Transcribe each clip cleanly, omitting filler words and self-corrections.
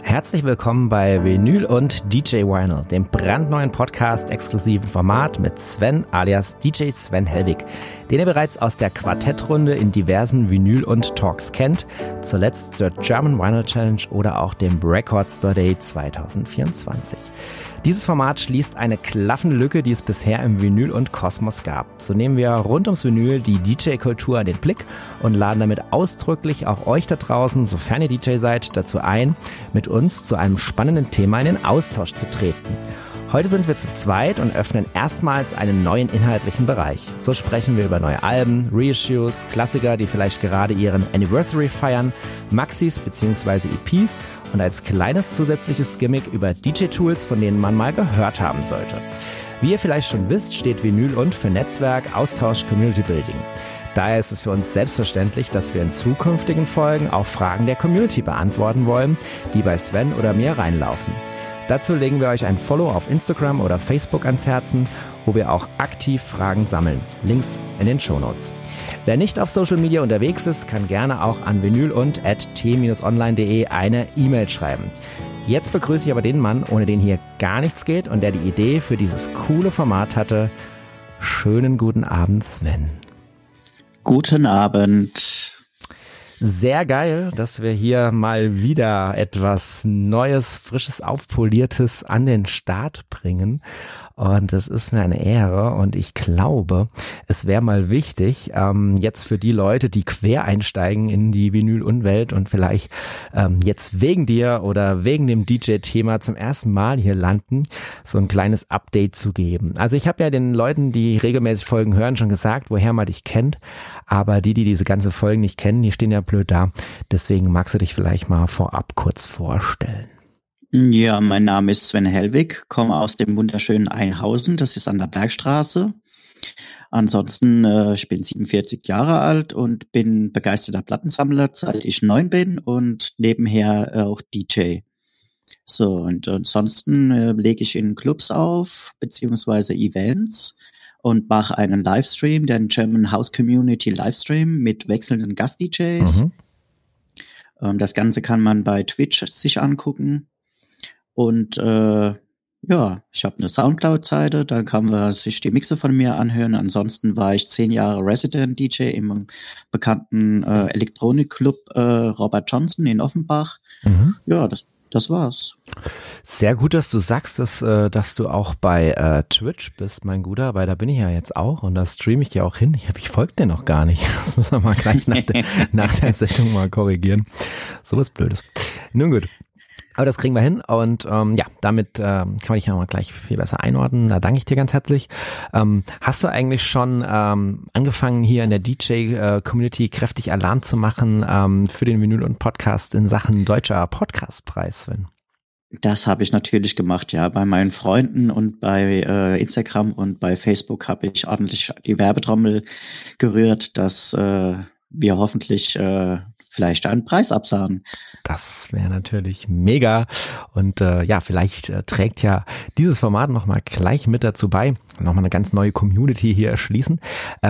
Herzlich willkommen bei Vinyl und DJ Vinyl, dem brandneuen Podcast-exklusiven Format mit Sven alias DJ Sven Hellwig, den ihr bereits aus der Quartettrunde in diversen Vinyl und Talks kennt, zuletzt zur German Vinyl Challenge oder auch dem Record Store Day 2024. Dieses Format schließt eine klaffende Lücke, die es bisher im Vinyl und Kosmos gab. So nehmen wir rund ums Vinyl die DJ-Kultur an den Blick und laden damit ausdrücklich auch euch da draußen, sofern ihr DJ seid, dazu ein, mit uns zu einem spannenden Thema in den Austausch zu treten. Heute sind wir zu zweit und öffnen erstmals einen neuen inhaltlichen Bereich. So sprechen wir über neue Alben, Reissues, Klassiker, die vielleicht gerade ihren Anniversary feiern, Maxis bzw. EPs und als kleines zusätzliches Gimmick über DJ-Tools, von denen man mal gehört haben sollte. Wie ihr vielleicht schon wisst, steht Vinyl und für Netzwerk, Austausch, Community Building. Daher ist es für uns selbstverständlich, dass wir in zukünftigen Folgen auch Fragen der Community beantworten wollen, die bei Sven oder mir reinlaufen. Dazu legen wir euch ein Follow auf Instagram oder Facebook ans Herzen, wo wir auch aktiv Fragen sammeln. Links in den Shownotes. Wer nicht auf Social Media unterwegs ist, kann gerne auch an vinyl&t-online.de eine E-Mail schreiben. Jetzt begrüße ich aber den Mann, ohne den hier gar nichts geht und der die Idee für dieses coole Format hatte. Schönen guten Abend, Sven. Guten Abend. Sehr geil, dass wir hier mal wieder etwas Neues, Frisches, Aufpoliertes an den Start bringen. Und es ist mir eine Ehre und ich glaube, es wäre mal wichtig, jetzt für die Leute, die quer einsteigen in die Vinyl-Welt und vielleicht jetzt wegen dir oder wegen dem DJ-Thema zum ersten Mal hier landen, so ein kleines Update zu geben. Also ich habe ja den Leuten, die regelmäßig Folgen hören, schon gesagt, woher man dich kennt, aber die diese ganze Folgen nicht kennen, die stehen ja blöd da. Deswegen magst du dich vielleicht mal vorab kurz vorstellen. Ja, mein Name ist Sven Hellwig, komme aus dem wunderschönen Einhausen, das ist an der Bergstraße. Ansonsten, ich bin 47 Jahre alt und bin begeisterter Plattensammler, seit ich 9 bin und nebenher auch DJ. So, und ansonsten lege ich in Clubs auf, beziehungsweise Events und mache einen Livestream, den German House Community Livestream mit wechselnden Gast-DJs. Das Ganze kann man bei Twitch sich angucken. Und ich habe eine Soundcloud-Seite, da kann man sich die Mixe von mir anhören. Ansonsten war ich 10 Jahre Resident-DJ im bekannten Elektronik-Club Robert Johnson in Offenbach. Ja, das war's. Sehr gut, dass du sagst, dass du auch bei Twitch bist, mein Guter, weil da bin ich ja jetzt auch und da streame ich ja auch hin. Ich folge dir noch gar nicht. Das muss man mal gleich nach der Sendung mal korrigieren. So was Blödes. Nun gut. Aber das kriegen wir hin und damit kann man dich ja mal gleich viel besser einordnen. Da danke ich dir ganz herzlich. Hast du eigentlich schon angefangen, hier in der DJ-Community kräftig Alarm zu machen für den Vinyl und Podcast in Sachen deutscher Podcastpreis, Sven? Das habe ich natürlich gemacht, ja. Bei meinen Freunden und bei Instagram und bei Facebook habe ich ordentlich die Werbetrommel gerührt, dass wir hoffentlich vielleicht einen Preis absahen. Das wäre natürlich mega und vielleicht trägt ja dieses Format nochmal gleich mit dazu bei, nochmal eine ganz neue Community hier erschließen.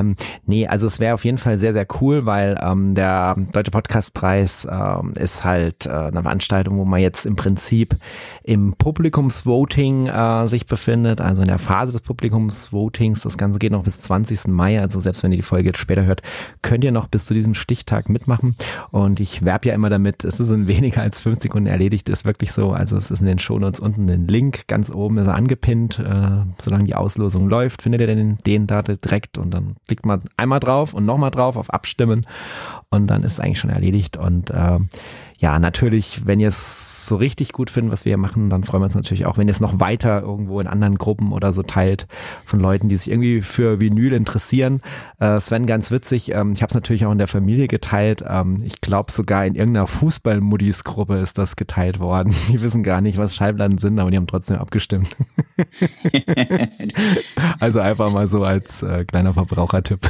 Also es wäre auf jeden Fall sehr, sehr cool, weil der Deutsche Podcastpreis ist halt eine Veranstaltung, wo man jetzt im Prinzip im Publikumsvoting sich befindet, also in der Phase des Publikumsvotings. Das Ganze geht noch bis 20. Mai, also selbst wenn ihr die Folge jetzt später hört, könnt ihr noch bis zu diesem Stichtag mitmachen. Und ich werbe ja immer damit, es ist in weniger als 5 Sekunden erledigt, ist wirklich so. Also es ist in den Shownotes unten ein Link, ganz oben ist er angepinnt. Solange die Auslosung läuft, findet ihr den da direkt und dann klickt man einmal drauf und nochmal drauf auf Abstimmen und dann ist es eigentlich schon erledigt. Und natürlich, wenn ihr es so richtig gut findet, was wir hier machen, dann freuen wir uns natürlich auch, wenn ihr es noch weiter irgendwo in anderen Gruppen oder so teilt von Leuten, die sich irgendwie für Vinyl interessieren. Sven, ganz witzig, ich habe es natürlich auch in der Familie geteilt. Ich glaube sogar in irgendeiner Fußball-Muddis-Gruppe ist das geteilt worden. Die wissen gar nicht, was Schallplatten sind, aber die haben trotzdem abgestimmt. Also einfach mal so als kleiner Verbrauchertipp.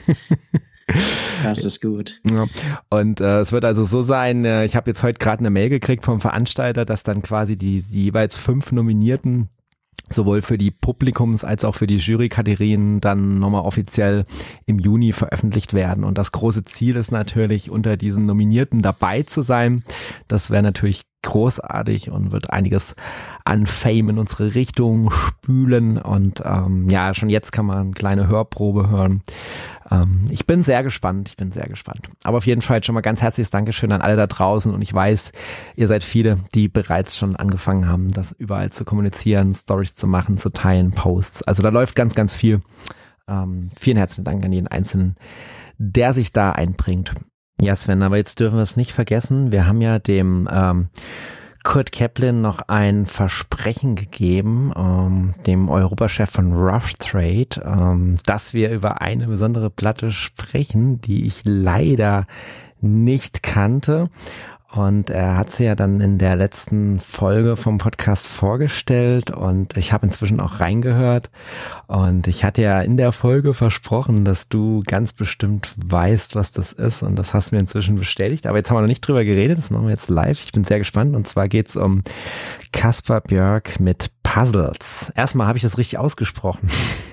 Das ist gut. Ja. Und es wird also so sein, ich habe jetzt heute gerade eine Mail gekriegt vom Veranstalter, dass dann quasi die jeweils 5 Nominierten sowohl für die Publikums- als auch für die Jurykategorien dann nochmal offiziell im Juni veröffentlicht werden. Und das große Ziel ist natürlich, unter diesen Nominierten dabei zu sein. Das wäre natürlich großartig und wird einiges an Fame in unsere Richtung spülen. Und ja, schon jetzt kann man eine kleine Hörprobe hören. Ich bin sehr gespannt, Aber auf jeden Fall schon mal ganz herzliches Dankeschön an alle da draußen und ich weiß, ihr seid viele, die bereits schon angefangen haben, das überall zu kommunizieren, Stories zu machen, zu teilen, Posts. Also da läuft ganz, ganz viel. Vielen herzlichen Dank an jeden Einzelnen, der sich da einbringt. Ja, Sven, aber jetzt dürfen wir es nicht vergessen. Wir haben ja dem Kurt Kaplan noch ein Versprechen gegeben, dem Europachef von Rough Trade, dass wir über eine besondere Platte sprechen, die ich leider nicht kannte. Und er hat sie ja dann in der letzten Folge vom Podcast vorgestellt und ich habe inzwischen auch reingehört und ich hatte ja in der Folge versprochen, dass du ganz bestimmt weißt, was das ist und das hast du mir inzwischen bestätigt, aber jetzt haben wir noch nicht drüber geredet, das machen wir jetzt live, ich bin sehr gespannt und zwar geht's um Caspar Björk mit Puzzles. Erstmal habe ich das richtig ausgesprochen.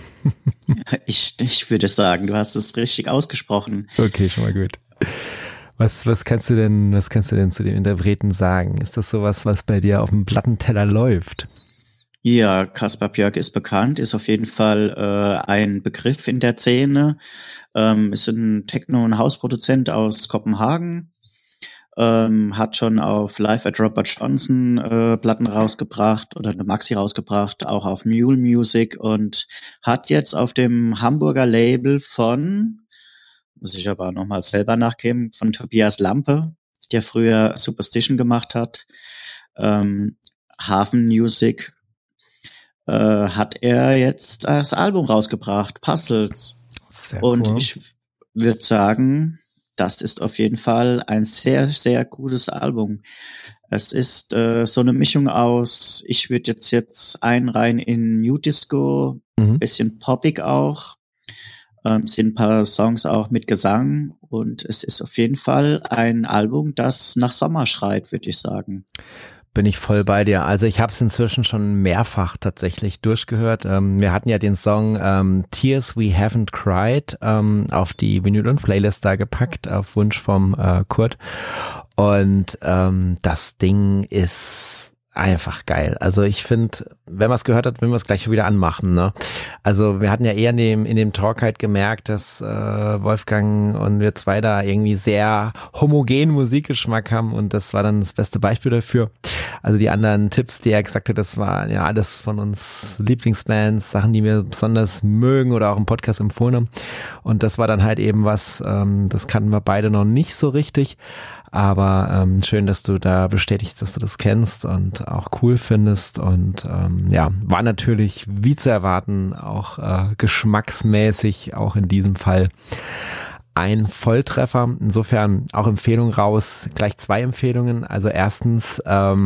Ich würde sagen, du hast es richtig ausgesprochen. Okay, schon mal gut. Was kannst du denn zu dem Interpreten sagen? Ist das sowas, was bei dir auf dem Plattenteller läuft? Ja, Caspar Björk ist bekannt, ist auf jeden Fall ein Begriff in der Szene. Ist ein Techno- und Hausproduzent aus Kopenhagen. Hat schon auf Live at Robert Johnson Platten rausgebracht oder eine Maxi rausgebracht, auch auf Mule Music und hat jetzt auf dem Hamburger Label von, muss ich aber nochmal selber nachgeben, von Tobias Lampe, der früher Superstition gemacht hat, Hafen Music, hat er jetzt das Album rausgebracht, Puzzles. Sehr und cool. Ich würde sagen, das ist auf jeden Fall ein sehr, sehr gutes Album. Es ist so eine Mischung aus, ich würde jetzt einreihen in New Disco, bisschen poppig auch, sind ein paar Songs auch mit Gesang und es ist auf jeden Fall ein Album, das nach Sommer schreit, würde ich sagen. Bin ich voll bei dir. Also ich habe es inzwischen schon mehrfach tatsächlich durchgehört. Wir hatten ja den Song Tears We Haven't Cried auf die Vinyl- und Playlist da gepackt, auf Wunsch vom Kurt. Und das Ding ist einfach geil. Also ich finde, wenn man es gehört hat, will man es gleich wieder anmachen, ne? Also wir hatten ja eher in dem Talk halt gemerkt, dass Wolfgang und wir zwei da irgendwie sehr homogenen Musikgeschmack haben und das war dann das beste Beispiel dafür. Also die anderen Tipps, die er gesagt hat, das waren ja alles von uns Lieblingsbands, Sachen, die wir besonders mögen oder auch im Podcast empfohlen haben. Und das war dann halt eben was, das kannten wir beide noch nicht so richtig. Aber schön, dass du da bestätigst, dass du das kennst und auch cool findest. Und ja, war natürlich wie zu erwarten auch geschmacksmäßig auch in diesem Fall ein Volltreffer. Insofern auch Empfehlung raus, gleich 2 Empfehlungen. Also erstens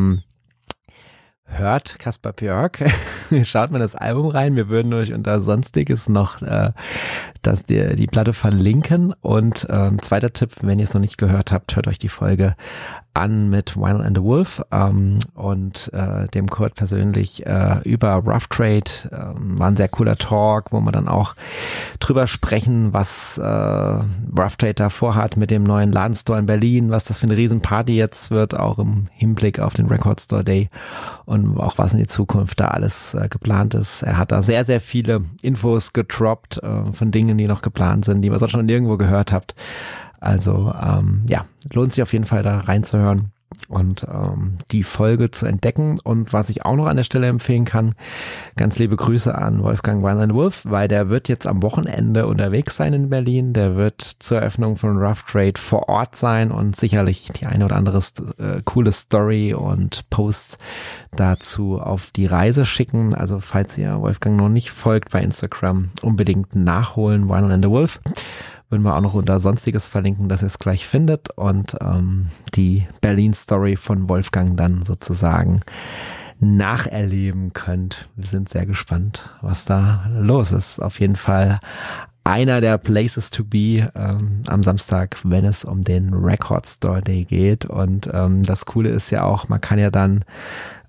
hört Caspar Björk, schaut mal das Album rein. Wir würden euch unter Sonstiges noch die Platte verlinken. Und zweiter Tipp, wenn ihr es noch nicht gehört habt, hört euch die Folge an mit Vinyl and the Wolf und dem Kurt persönlich über Rough Trade. War ein sehr cooler Talk, wo wir dann auch drüber sprechen, was Rough Trade da vorhat mit dem neuen Ladenstore in Berlin, was das für eine Riesenparty jetzt wird, auch im Hinblick auf den Record Store Day und auch was in die Zukunft da alles geplant ist. Er hat da sehr, sehr viele Infos gedroppt von Dingen, die noch geplant sind, die ihr sonst schon nirgendwo gehört habt. Also ja, lohnt sich auf jeden Fall da reinzuhören und die Folge zu entdecken. Und was ich auch noch an der Stelle empfehlen kann, ganz liebe Grüße an Wolfgang Vinyl and the Wolf, weil der wird jetzt am Wochenende unterwegs sein in Berlin. Der wird zur Eröffnung von Rough Trade vor Ort sein und sicherlich die eine oder andere coole Story und Posts dazu auf die Reise schicken. Also falls ihr Wolfgang noch nicht folgt bei Instagram, unbedingt nachholen, Vinyl and the Wolf. Würden wir auch noch unter Sonstiges verlinken, dass ihr es gleich findet und die Berlin-Story von Wolfgang dann sozusagen nacherleben könnt. Wir sind sehr gespannt, was da los ist. Auf jeden Fall einer der Places to be am Samstag, wenn es um den Record Store Day geht. Und das Coole ist ja auch, man kann ja dann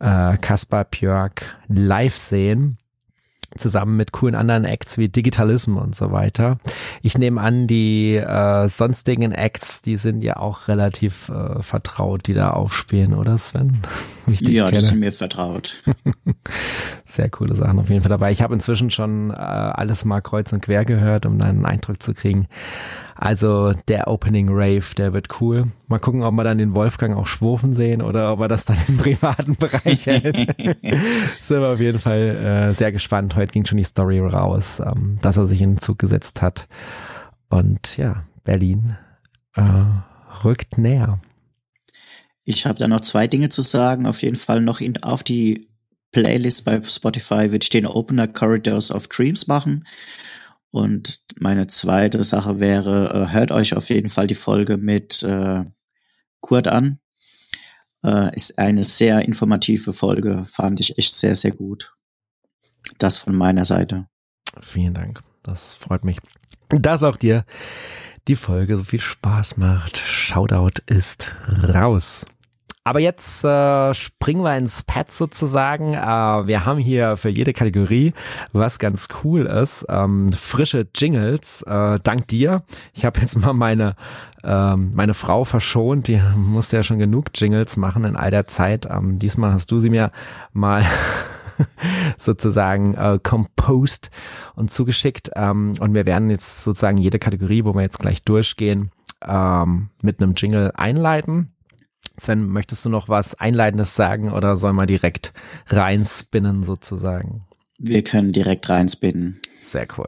Kaspar Björk live sehen. Zusammen mit coolen anderen Acts wie Digitalism und so weiter. Ich nehme an, die sonstigen Acts, die sind ja auch relativ vertraut, die da aufspielen, oder Sven? Ja, die sind mir vertraut. Sehr coole Sachen auf jeden Fall dabei. Ich habe inzwischen schon alles mal kreuz und quer gehört, um dann einen Eindruck zu kriegen. Also der Opening Rave, der wird cool. Mal gucken, ob wir dann den Wolfgang auch schwurfen sehen oder ob er das dann im privaten Bereich hält. Sind wir auf jeden Fall sehr gespannt. Heute ging schon die Story raus, dass er sich in den Zug gesetzt hat. Und ja, Berlin rückt näher. Ich habe da noch 2 Dinge zu sagen. Auf jeden Fall noch auf die Playlist bei Spotify würde ich den Opener Corridors of Dreams machen. Und meine zweite Sache wäre, hört euch auf jeden Fall die Folge mit Kurt an. Ist eine sehr informative Folge, fand ich echt sehr, sehr gut. Das von meiner Seite. Vielen Dank, das freut mich. Dass auch dir die Folge so viel Spaß macht. Shoutout ist raus. Aber jetzt springen wir ins Pad sozusagen. Wir haben hier für jede Kategorie was ganz cool ist. Frische Jingles, dank dir. Ich habe jetzt mal meine Frau verschont, die musste ja schon genug Jingles machen in all der Zeit. Diesmal hast du sie mir mal sozusagen composed und zugeschickt. Und wir werden jetzt sozusagen jede Kategorie, wo wir jetzt gleich durchgehen, mit einem Jingle einleiten. Sven, möchtest du noch was Einleitendes sagen oder sollen wir direkt reinspinnen sozusagen? Wir können direkt reinspinnen. Sehr cool.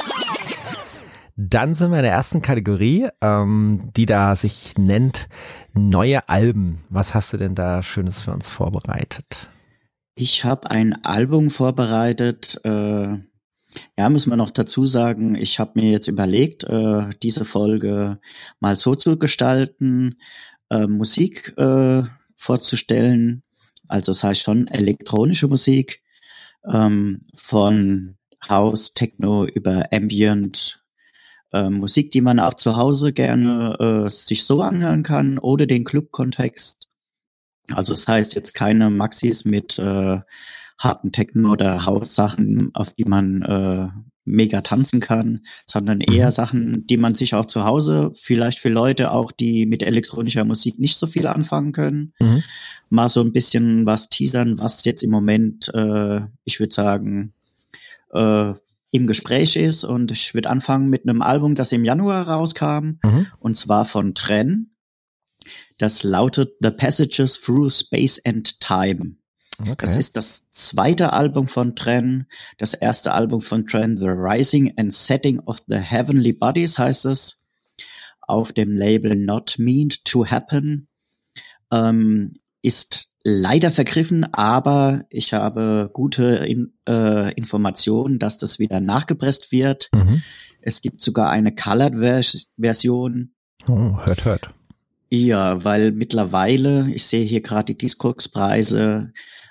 Dann sind wir in der ersten Kategorie, die da sich nennt neue Alben. Was hast du denn da Schönes für uns vorbereitet? Ich habe ein Album vorbereitet. Ja, muss man noch dazu sagen, ich habe mir jetzt überlegt, diese Folge mal so zu gestalten, Musik vorzustellen, also das heißt schon elektronische Musik, von House, Techno über Ambient, Musik, die man auch zu Hause gerne sich so anhören kann, ohne den Club-Kontext. Also das heißt jetzt keine Maxis mit harten Techno oder House-Sachen, auf die man mega tanzen kann, sondern eher Sachen, die man sich auch zu Hause, vielleicht für Leute auch, die mit elektronischer Musik nicht so viel anfangen können, mal so ein bisschen was teasern, was jetzt im Moment, ich würde sagen, im Gespräch ist. Und ich würde anfangen mit einem Album, das im Januar rauskam, und zwar von Tren. Das lautet The Passages Through Space and Time. Okay. Das ist das zweite Album von Tren. Das erste Album von Tren, The Rising and Setting of the Heavenly Bodies, heißt es. Auf dem Label Not Meant to Happen. Ist leider vergriffen, aber ich habe gute Informationen, dass das wieder nachgepresst wird. Es gibt sogar eine Colored-Version. Oh, hört. Ja, weil mittlerweile, ich sehe hier gerade die Discogs-Preise,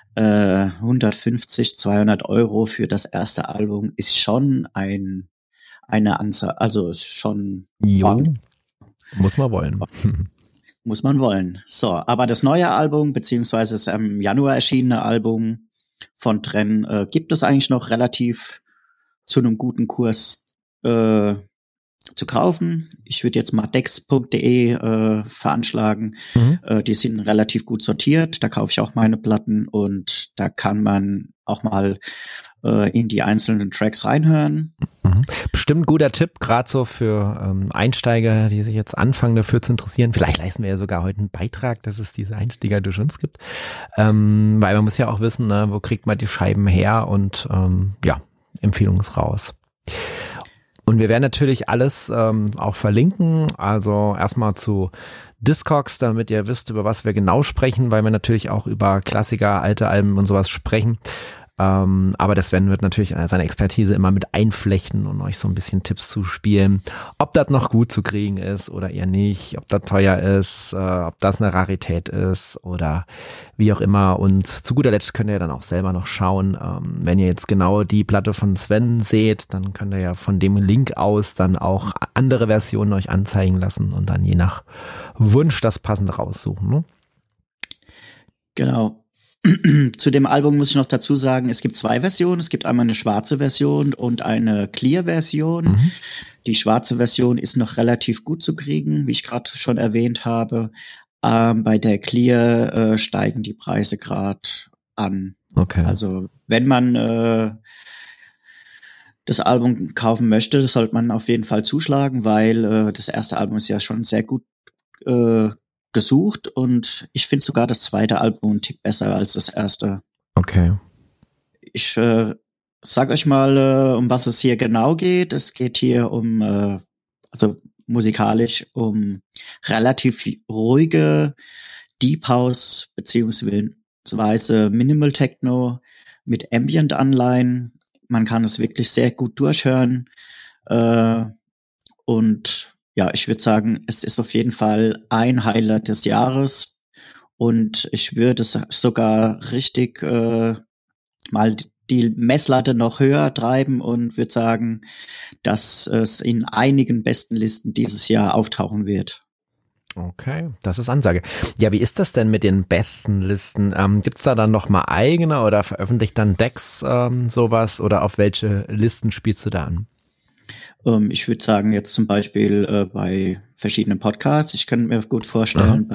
150, 200 Euro für das erste Album ist schon eine Anzahl, also ist schon. Muss man wollen. Muss man wollen. So, aber das neue Album, beziehungsweise das im Januar erschienene Album von Tren, gibt es eigentlich noch relativ zu einem guten Kurs zu kaufen. Ich würde jetzt mal dex.de veranschlagen. Die sind relativ gut sortiert. Da kaufe ich auch meine Platten und da kann man auch mal in die einzelnen Tracks reinhören. Bestimmt ein guter Tipp, gerade so für Einsteiger, die sich jetzt anfangen dafür zu interessieren. Vielleicht leisten wir ja sogar heute einen Beitrag, dass es diese Einsteiger durch uns gibt. Weil man muss ja auch wissen, ne, wo kriegt man die Scheiben her und Empfehlung ist raus. Und wir werden natürlich alles auch verlinken, also erstmal zu Discogs, damit ihr wisst, über was wir genau sprechen, weil wir natürlich auch über Klassiker, alte Alben und sowas sprechen. Aber der Sven wird natürlich seine Expertise immer mit einflechten und euch so ein bisschen Tipps zuspielen, ob das noch gut zu kriegen ist oder eher nicht, ob das teuer ist, ob das eine Rarität ist oder wie auch immer. Und zu guter Letzt könnt ihr dann auch selber noch schauen, wenn ihr jetzt genau die Platte von Sven seht, dann könnt ihr ja von dem Link aus dann auch andere Versionen euch anzeigen lassen und dann je nach Wunsch das passende raussuchen. Ne? Genau. Zu dem Album muss ich noch dazu sagen, es gibt zwei Versionen. Es gibt einmal eine schwarze Version und eine Clear-Version. Mhm. Die schwarze Version ist noch relativ gut zu kriegen, wie ich gerade schon erwähnt habe. Bei der Clear steigen die Preise gerade an. Okay. Also wenn man das Album kaufen möchte, sollte man auf jeden Fall zuschlagen, weil das erste Album ist ja schon sehr gut gesucht und ich finde sogar das zweite Album einen Tick besser als das erste. Okay. Ich sag euch mal, um was es hier genau geht. Es geht hier also musikalisch um relativ ruhige Deep House beziehungsweise Minimal Techno mit Ambient-Anleihen. Man kann es wirklich sehr gut durchhören. Und ja, ich würde sagen, es ist auf jeden Fall ein Highlight des Jahres. Und ich würde sogar richtig mal die Messlatte noch höher treiben und würde sagen, dass es in einigen besten Listen dieses Jahr auftauchen wird. Okay, das ist Ansage. Ja, wie ist das denn mit den besten Listen? Gibt's da dann nochmal eigene oder veröffentlicht dann Dex sowas oder auf welche Listen spielst du da an? Ich würde sagen, jetzt zum Beispiel bei verschiedenen Podcasts. Ich kann mir gut vorstellen,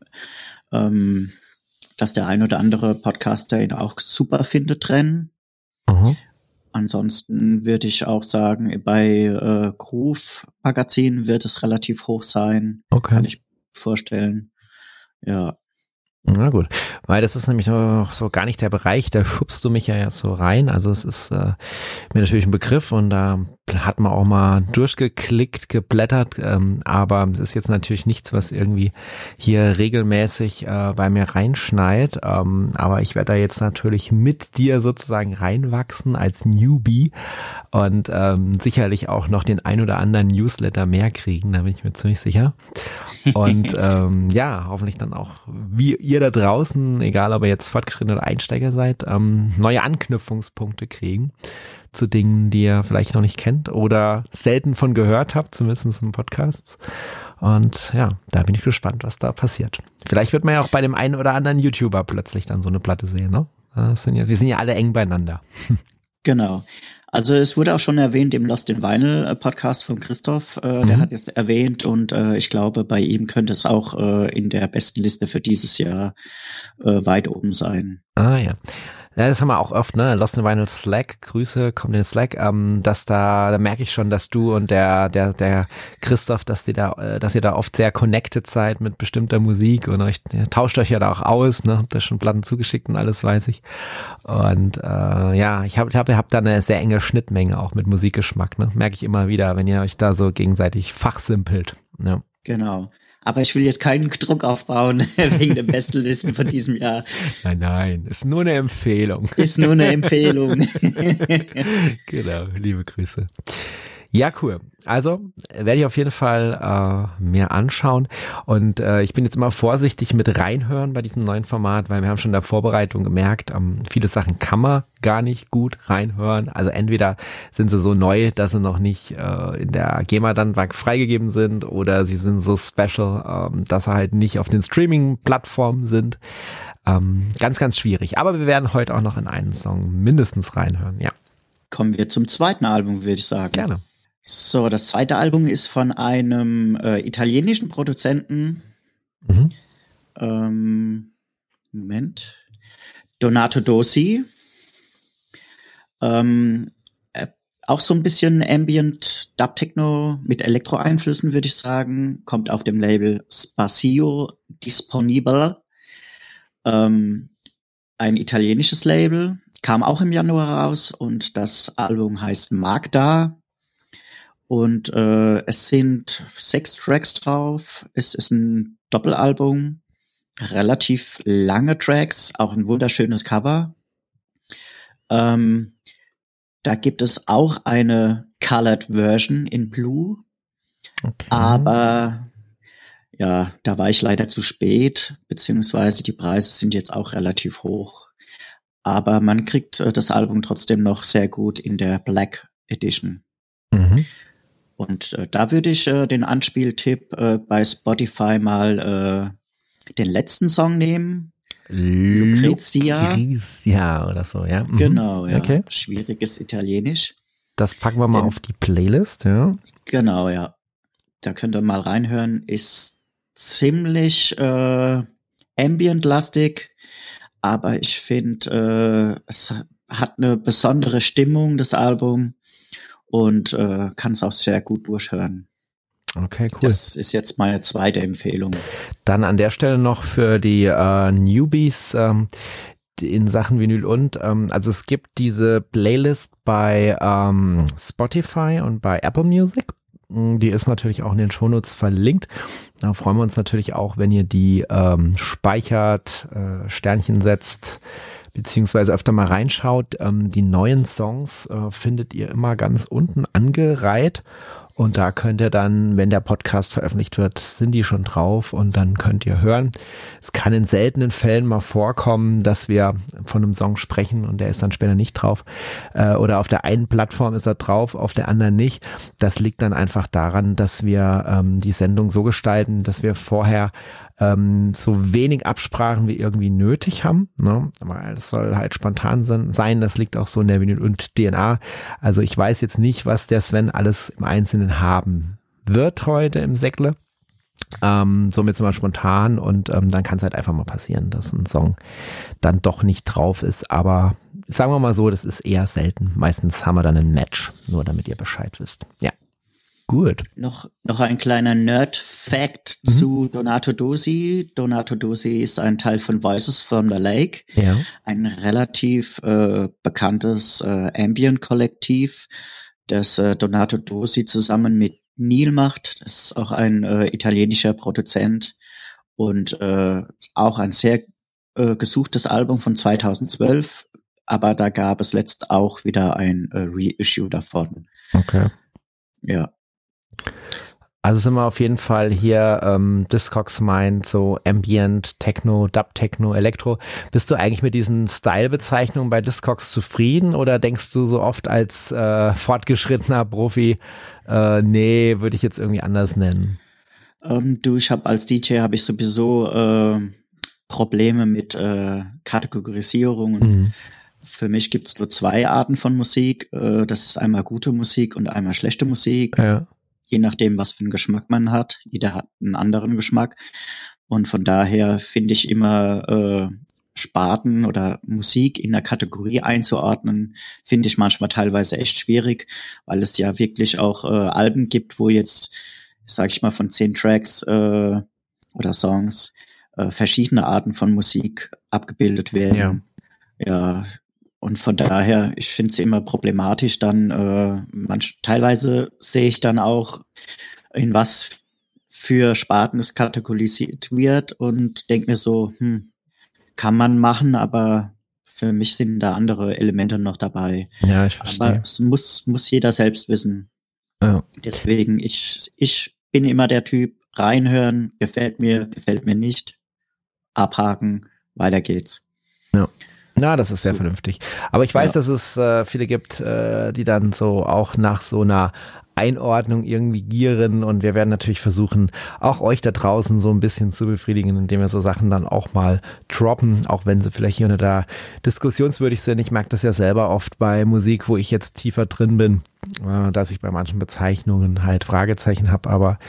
dass der ein oder andere Podcaster ihn auch super findet drin. Aha. Ansonsten würde ich auch sagen, bei Groove Magazin wird es relativ hoch sein. Okay. Kann ich vorstellen. Ja. Na gut, weil das ist nämlich noch so gar nicht der Bereich, da schubst du mich ja jetzt so rein. Also es ist mir natürlich ein Begriff und da hat man auch mal durchgeklickt, geblättert, aber es ist jetzt natürlich nichts, was irgendwie hier regelmäßig bei mir reinschneit. Aber ich werde da jetzt natürlich mit dir sozusagen reinwachsen als Newbie und sicherlich auch noch den ein oder anderen Newsletter mehr kriegen, da bin ich mir ziemlich sicher. Und ja, hoffentlich dann auch, wie ihr da draußen, egal ob ihr jetzt Fortgeschrittene oder Einsteiger seid, neue Anknüpfungspunkte kriegen zu Dingen, die ihr vielleicht noch nicht kennt oder selten von gehört habt, zumindest in Podcasts. Und ja, da bin ich gespannt, was da passiert. Vielleicht wird man ja auch bei dem einen oder anderen YouTuber plötzlich dann so eine Platte sehen, ne? Wir sind ja alle eng beieinander. Genau. Also es wurde auch schon erwähnt im Lost in Vinyl Podcast von Christoph, der hat es erwähnt und ich glaube, bei ihm könnte es auch in der besten Liste für dieses Jahr weit oben sein. Ah ja. Ja, das haben wir auch oft, ne? Lost in Vinyl Slack, Grüße, kommt in den Slack, dass da merke ich schon, dass du und der Christoph, dass ihr da oft sehr connected seid mit bestimmter Musik und ihr tauscht euch ja da auch aus, ne? Habt da schon Platten zugeschickt und alles, weiß ich. Und ja, ich hab da eine sehr enge Schnittmenge auch mit Musikgeschmack, ne? Merke ich immer wieder, wenn ihr euch da so gegenseitig fachsimpelt. Ja. Genau. Aber ich will jetzt keinen Druck aufbauen wegen der besten Listen von diesem Jahr. Nein, ist nur eine Empfehlung. Ist nur eine Empfehlung. Genau, liebe Grüße. Ja, cool. Also werde ich auf jeden Fall mir anschauen und ich bin jetzt immer vorsichtig mit reinhören bei diesem neuen Format, weil wir haben schon in der Vorbereitung gemerkt, viele Sachen kann man gar nicht gut reinhören. Also entweder sind sie so neu, dass sie noch nicht in der GEMA dann freigegeben sind oder sie sind so special, dass sie halt nicht auf den Streaming-Plattformen sind. Ganz, ganz schwierig. Aber wir werden heute auch noch in einen Song mindestens reinhören, ja. Kommen wir zum zweiten Album, würde ich sagen. Gerne. So, das zweite Album ist von einem italienischen Produzenten. Moment. Donato Dossi. Auch so ein bisschen Ambient Dub Techno mit Elektro-Einflüssen, würde ich sagen. Kommt auf dem Label Spazio Disponibile. Ein italienisches Label. Kam auch im Januar raus und das Album heißt Magda. Und es sind 6 Tracks drauf. Es ist ein Doppelalbum. Relativ lange Tracks, auch ein wunderschönes Cover. Da gibt es auch eine Colored Version in Blue. Okay. Aber ja, da war ich leider zu spät, beziehungsweise die Preise sind jetzt auch relativ hoch. Aber man kriegt das Album trotzdem noch sehr gut in der Black Edition. Und da würde ich den Anspieltipp bei Spotify mal den letzten Song nehmen. Lucrezia oder so, ja. Mhm. Genau, ja. Okay. Schwieriges Italienisch. Das packen wir mal auf die Playlist, ja. Genau, ja. Da könnt ihr mal reinhören. Ist ziemlich ambient-lastig, aber ich finde, es hat eine besondere Stimmung, das Album, und kann es auch sehr gut durchhören. Okay, cool. Das ist jetzt meine zweite Empfehlung. Dann an der Stelle noch für die Newbies in Sachen Vinyl und, also es gibt diese Playlist bei Spotify und bei Apple Music. Die ist natürlich auch in den Shownotes verlinkt. Da freuen wir uns natürlich auch, wenn ihr die speichert, Sternchen setzt, beziehungsweise öfter mal reinschaut. Die neuen Songs findet ihr immer ganz unten angereiht. Und da könnt ihr dann, wenn der Podcast veröffentlicht wird, sind die schon drauf und dann könnt ihr hören. Es kann in seltenen Fällen mal vorkommen, dass wir von einem Song sprechen und der ist dann später nicht drauf. Oder auf der einen Plattform ist er drauf, auf der anderen nicht. Das liegt dann einfach daran, dass wir die Sendung so gestalten, dass wir vorher so wenig Absprachen wie irgendwie nötig haben, ne? Weil es soll halt spontan sein, das liegt auch so in der Vinyl und DNA. Also ich weiß jetzt nicht, was der Sven alles im Einzelnen haben wird heute im Säckle. Somit sind wir spontan und dann kann es halt einfach mal passieren, dass ein Song dann doch nicht drauf ist, aber sagen wir mal so, das ist eher selten. Meistens haben wir dann ein Match, nur damit ihr Bescheid wisst. Ja. Gut. Noch ein kleiner Nerd-Fact zu Donato Dosi. Donato Dosi ist ein Teil von Voices from the Lake. Ja. Ein relativ bekanntes Ambient-Kollektiv, das Donato Dosi zusammen mit Neil macht. Das ist auch ein italienischer Produzent und auch ein sehr gesuchtes Album von 2012. Aber da gab es letzt auch wieder ein Reissue davon. Okay. Ja. Also sind wir auf jeden Fall hier, Discogs meint so Ambient, Techno, Dub-Techno, Elektro. Bist du eigentlich mit diesen Style-Bezeichnungen bei Discogs zufrieden oder denkst du so oft als fortgeschrittener Profi, nee, würde ich jetzt irgendwie anders nennen? Ich habe als DJ habe ich sowieso Probleme mit Kategorisierungen. Für mich gibt es nur zwei Arten von Musik. Das ist einmal gute Musik und einmal schlechte Musik. Ja. Je nachdem, was für einen Geschmack man hat. Jeder hat einen anderen Geschmack. Und von daher finde ich immer Sparten oder Musik in der Kategorie einzuordnen, finde ich manchmal teilweise echt schwierig, weil es ja wirklich auch Alben gibt, wo jetzt, sag ich mal, von 10 Tracks oder Songs verschiedene Arten von Musik abgebildet werden. Ja. Und von daher, ich finde es immer problematisch, dann teilweise sehe ich dann auch, in was für Sparten es kategorisiert wird und denke mir so, kann man machen, aber für mich sind da andere Elemente noch dabei. Ja, ich verstehe. Aber es muss jeder selbst wissen. Ja. Deswegen, ich bin immer der Typ, reinhören, gefällt mir nicht, abhaken, weiter geht's. Ja. Na, das ist sehr vernünftig. Aber ich weiß, dass es viele gibt, die dann so auch nach so einer Einordnung irgendwie gieren und wir werden natürlich versuchen, auch euch da draußen so ein bisschen zu befriedigen, indem wir so Sachen dann auch mal droppen, auch wenn sie vielleicht hier und da diskussionswürdig sind. Ich merke das ja selber oft bei Musik, wo ich jetzt tiefer drin bin, dass ich bei manchen Bezeichnungen halt Fragezeichen habe, aber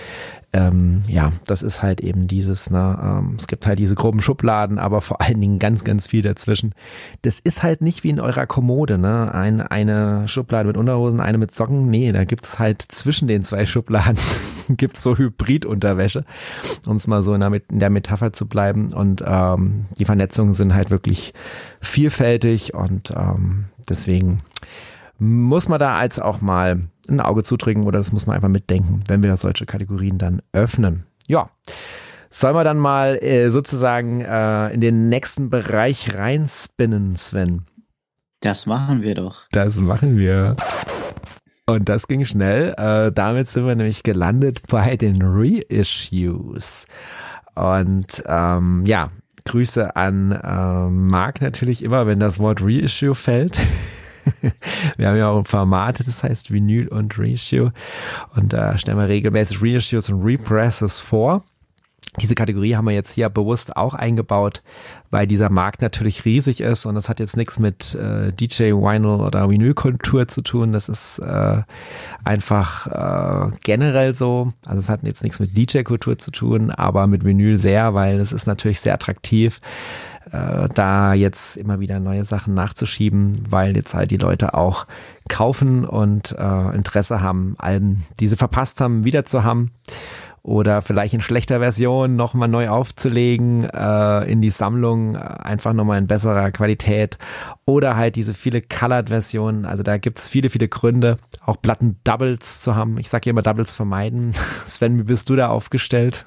ja, das ist halt eben dieses, ne, es gibt halt diese groben Schubladen, aber vor allen Dingen ganz, ganz viel dazwischen. Das ist halt nicht wie in eurer Kommode, ne, eine Schublade mit Unterhosen, eine mit Socken, nee, da gibt's halt zwischen den zwei Schubladen gibt's so Hybrid-Unterwäsche, um es mal so in der Metapher zu bleiben und die Vernetzungen sind halt wirklich vielfältig und deswegen muss man da als auch mal ein Auge zudrücken oder das muss man einfach mitdenken, wenn wir solche Kategorien dann öffnen. Ja, sollen wir dann mal sozusagen in den nächsten Bereich reinspinnen, Sven? Das machen wir doch. Das machen wir. Und das ging schnell. Damit sind wir nämlich gelandet bei den Reissues. Und ja, Grüße an Marc natürlich immer, wenn das Wort Reissue fällt. Wir haben ja auch ein Format, das heißt Vinyl und Reissue und da stellen wir regelmäßig Reissues und Represses vor Diese Kategorie haben wir jetzt hier bewusst auch eingebaut, weil dieser Markt natürlich riesig ist und das hat jetzt nichts mit DJ, Vinyl oder Vinylkultur zu tun. Das ist einfach generell so. Also es hat jetzt nichts mit DJ-Kultur zu tun, aber mit Vinyl sehr, weil es ist natürlich sehr attraktiv, da jetzt immer wieder neue Sachen nachzuschieben, weil jetzt halt die Leute auch kaufen und Interesse haben, Alben, die sie verpasst haben, wieder zu haben. Oder vielleicht in schlechter Version nochmal neu aufzulegen, in die Sammlung, einfach nochmal in besserer Qualität. Oder halt diese viele Colored-Versionen. Also da gibt's viele, viele Gründe, auch Platten-Doubles zu haben. Ich sage ja immer Doubles vermeiden. Sven, wie bist du da aufgestellt?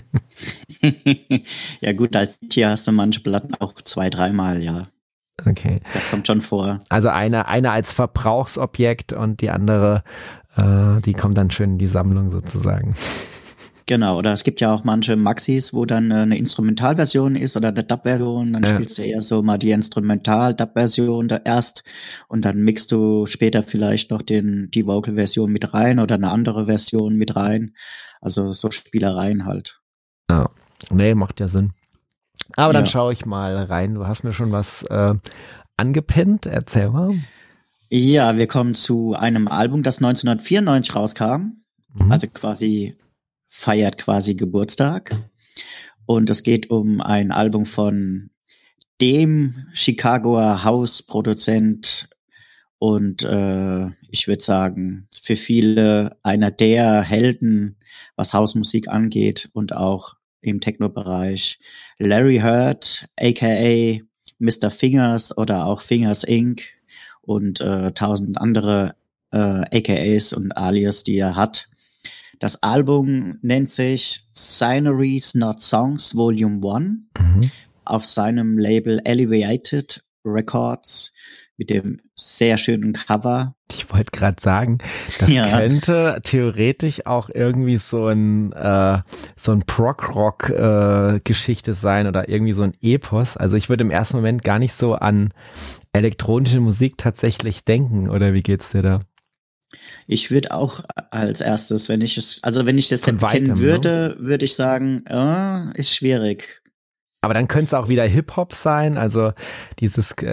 Ja gut, als DJ hast du manche Platten auch 2-3 Mal, ja. Okay. Das kommt schon vor. Also eine als Verbrauchsobjekt und die andere, die kommt dann schön in die Sammlung sozusagen. Genau, oder es gibt ja auch manche Maxis, wo dann eine Instrumentalversion ist oder eine Dub-Version, dann spielst du eher so mal die Instrumental-Dub-Version da erst und dann mixt du später vielleicht noch die Vocal-Version mit rein oder eine andere Version mit rein. Also so Spielereien halt. Ja, nee, macht ja Sinn. Aber dann schaue ich mal rein. Du hast mir schon was angepinnt, erzähl mal. Ja, wir kommen zu einem Album, das 1994 rauskam, also feiert quasi Geburtstag. Und es geht um ein Album von dem Chicagoer House-Produzent und ich würde sagen, für viele einer der Helden, was Hausmusik angeht und auch im Techno-Bereich. Larry Heard, aka Mr. Fingers oder auch Fingers Inc. und 1000 andere AKAs und Alias, die er hat. Das Album nennt sich Sceneries Not Songs Volume 1 auf seinem Label Elevated Records mit dem sehr schönen Cover. Ich wollte gerade sagen, das könnte theoretisch auch irgendwie so ein Prog-Rock-Geschichte sein oder irgendwie so ein Epos. Also ich würde im ersten Moment gar nicht so an elektronische Musik tatsächlich denken, oder wie geht's dir da? Ich würde auch als erstes, wenn ich das kennen würde, würde ich sagen, ist schwierig. Aber dann könnte es auch wieder Hip-Hop sein, also die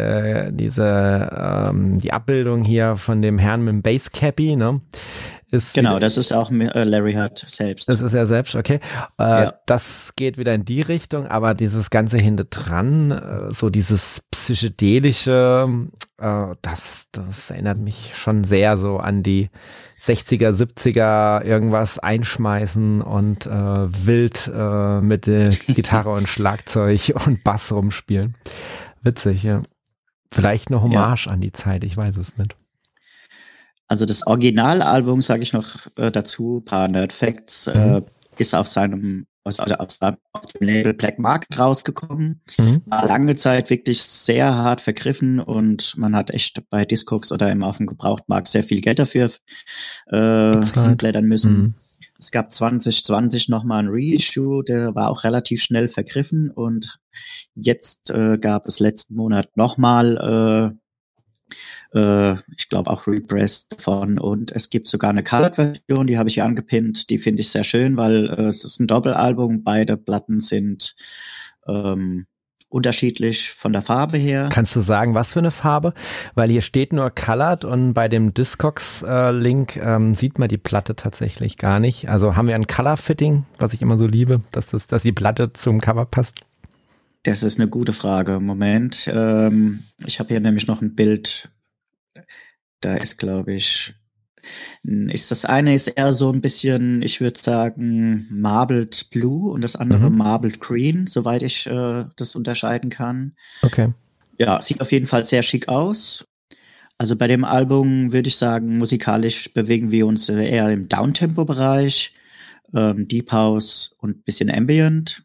Abbildung hier von dem Herrn mit dem Basscappy, ne? Das ist auch Larry Heard selbst. Das ist er selbst, okay. Das geht wieder in die Richtung, aber dieses ganze hintendran, so dieses psychedelische, das erinnert mich schon sehr so an die 60er, 70er irgendwas einschmeißen und wild mit Gitarre und Schlagzeug und Bass rumspielen. Witzig, ja. Vielleicht eine Hommage an die Zeit, ich weiß es nicht. Also das Originalalbum, sage ich noch dazu, paar Nerdfacts, ist auf dem Label Black Market rausgekommen. War lange Zeit wirklich sehr hart vergriffen und man hat echt bei Discogs oder auf dem Gebrauchtmarkt sehr viel Geld dafür hinblättern müssen. Es gab 2020 nochmal ein Reissue, der war auch relativ schnell vergriffen und jetzt gab es letzten Monat nochmal ich glaube auch Repressed davon und es gibt sogar eine Colored-Version, die habe ich hier angepinnt, die finde ich sehr schön, weil es ist ein Doppelalbum, beide Platten sind unterschiedlich von der Farbe her. Kannst du sagen, was für eine Farbe? Weil hier steht nur Colored und bei dem Discogs-Link sieht man die Platte tatsächlich gar nicht. Also haben wir ein Color-Fitting, was ich immer so liebe, dass die Platte zum Cover passt? Das ist eine gute Frage. Moment, ich habe hier nämlich noch ein Bild. Da ist, glaube ich, das eine ist eher so ein bisschen, ich würde sagen, Marbled Blue und das andere Marbled Green, soweit ich das unterscheiden kann. Okay. Ja, sieht auf jeden Fall sehr schick aus. Also bei dem Album würde ich sagen, musikalisch bewegen wir uns eher im Downtempo-Bereich, Deep House und bisschen Ambient.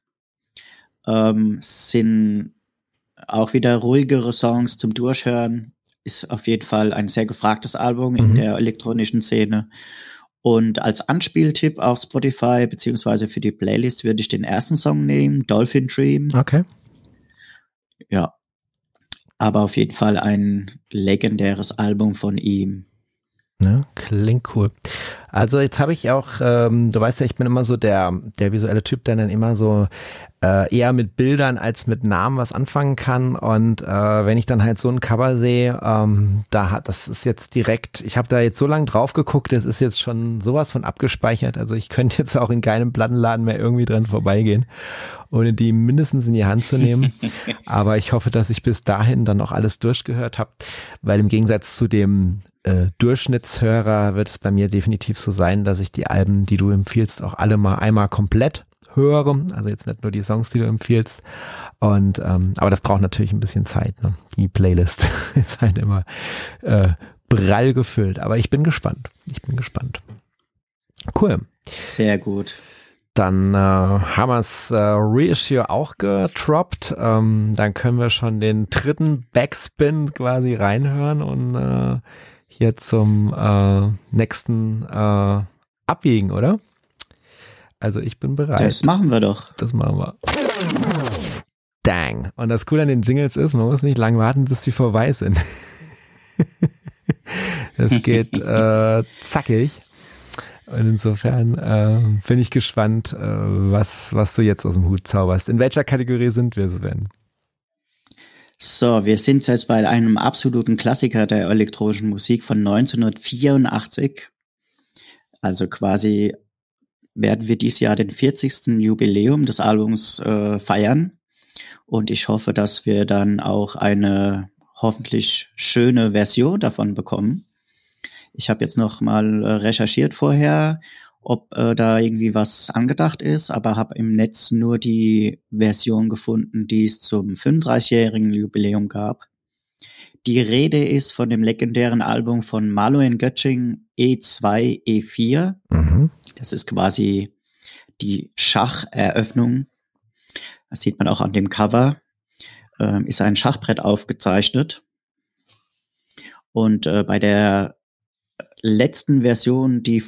Sind auch wieder ruhigere Songs zum Durchhören. Ist auf jeden Fall ein sehr gefragtes Album in der elektronischen Szene. Und als Anspieltipp auf Spotify beziehungsweise für die Playlist würde ich den ersten Song nehmen, Dolphin Dream. Okay. Ja, aber auf jeden Fall ein legendäres Album von ihm. Ja, klingt cool. Also jetzt habe ich auch, du weißt ja, ich bin immer so der visuelle Typ, der dann immer so eher mit Bildern als mit Namen was anfangen kann. Und wenn ich dann halt so ein Cover sehe, das ist jetzt direkt, ich habe da jetzt so lange drauf geguckt, das ist jetzt schon sowas von abgespeichert. Also ich könnte jetzt auch in keinem Plattenladen mehr irgendwie dran vorbeigehen, ohne die mindestens in die Hand zu nehmen. Aber ich hoffe, dass ich bis dahin dann auch alles durchgehört habe, weil im Gegensatz zu dem Durchschnittshörer wird es bei mir definitiv so sein, dass ich die Alben, die du empfiehlst, auch alle mal einmal komplett höre, also jetzt nicht nur die Songs, die du empfiehlst. Und aber das braucht natürlich ein bisschen Zeit. Ne? Die Playlist ist halt immer prall gefüllt. Aber ich bin gespannt. Cool. Sehr gut. Dann haben wir das Reissue auch gedroppt. Dann können wir schon den dritten Backspin quasi reinhören und hier zum nächsten abbiegen, oder? Also ich bin bereit. Das machen wir doch. Das machen wir. Dang. Und das Coole an den Jingles ist, man muss nicht lang warten, bis die vorbei sind. Das geht zackig. Und insofern bin ich gespannt, was du jetzt aus dem Hut zauberst. In welcher Kategorie sind wir, Sven? So, wir sind jetzt bei einem absoluten Klassiker der elektronischen Musik von 1984. Also quasi werden wir dieses Jahr den 40. Jubiläum des Albums feiern. Und ich hoffe, dass wir dann auch eine hoffentlich schöne Version davon bekommen. Ich habe jetzt noch mal recherchiert vorher, ob da irgendwie was angedacht ist, aber habe im Netz nur die Version gefunden, die es zum 35-jährigen Jubiläum gab. Die Rede ist von dem legendären Album von Manuel Göttsching E2, E4. Mhm. Das ist quasi die Schacheröffnung. Das sieht man auch an dem Cover. Ist ein Schachbrett aufgezeichnet. Und bei der letzten Version, die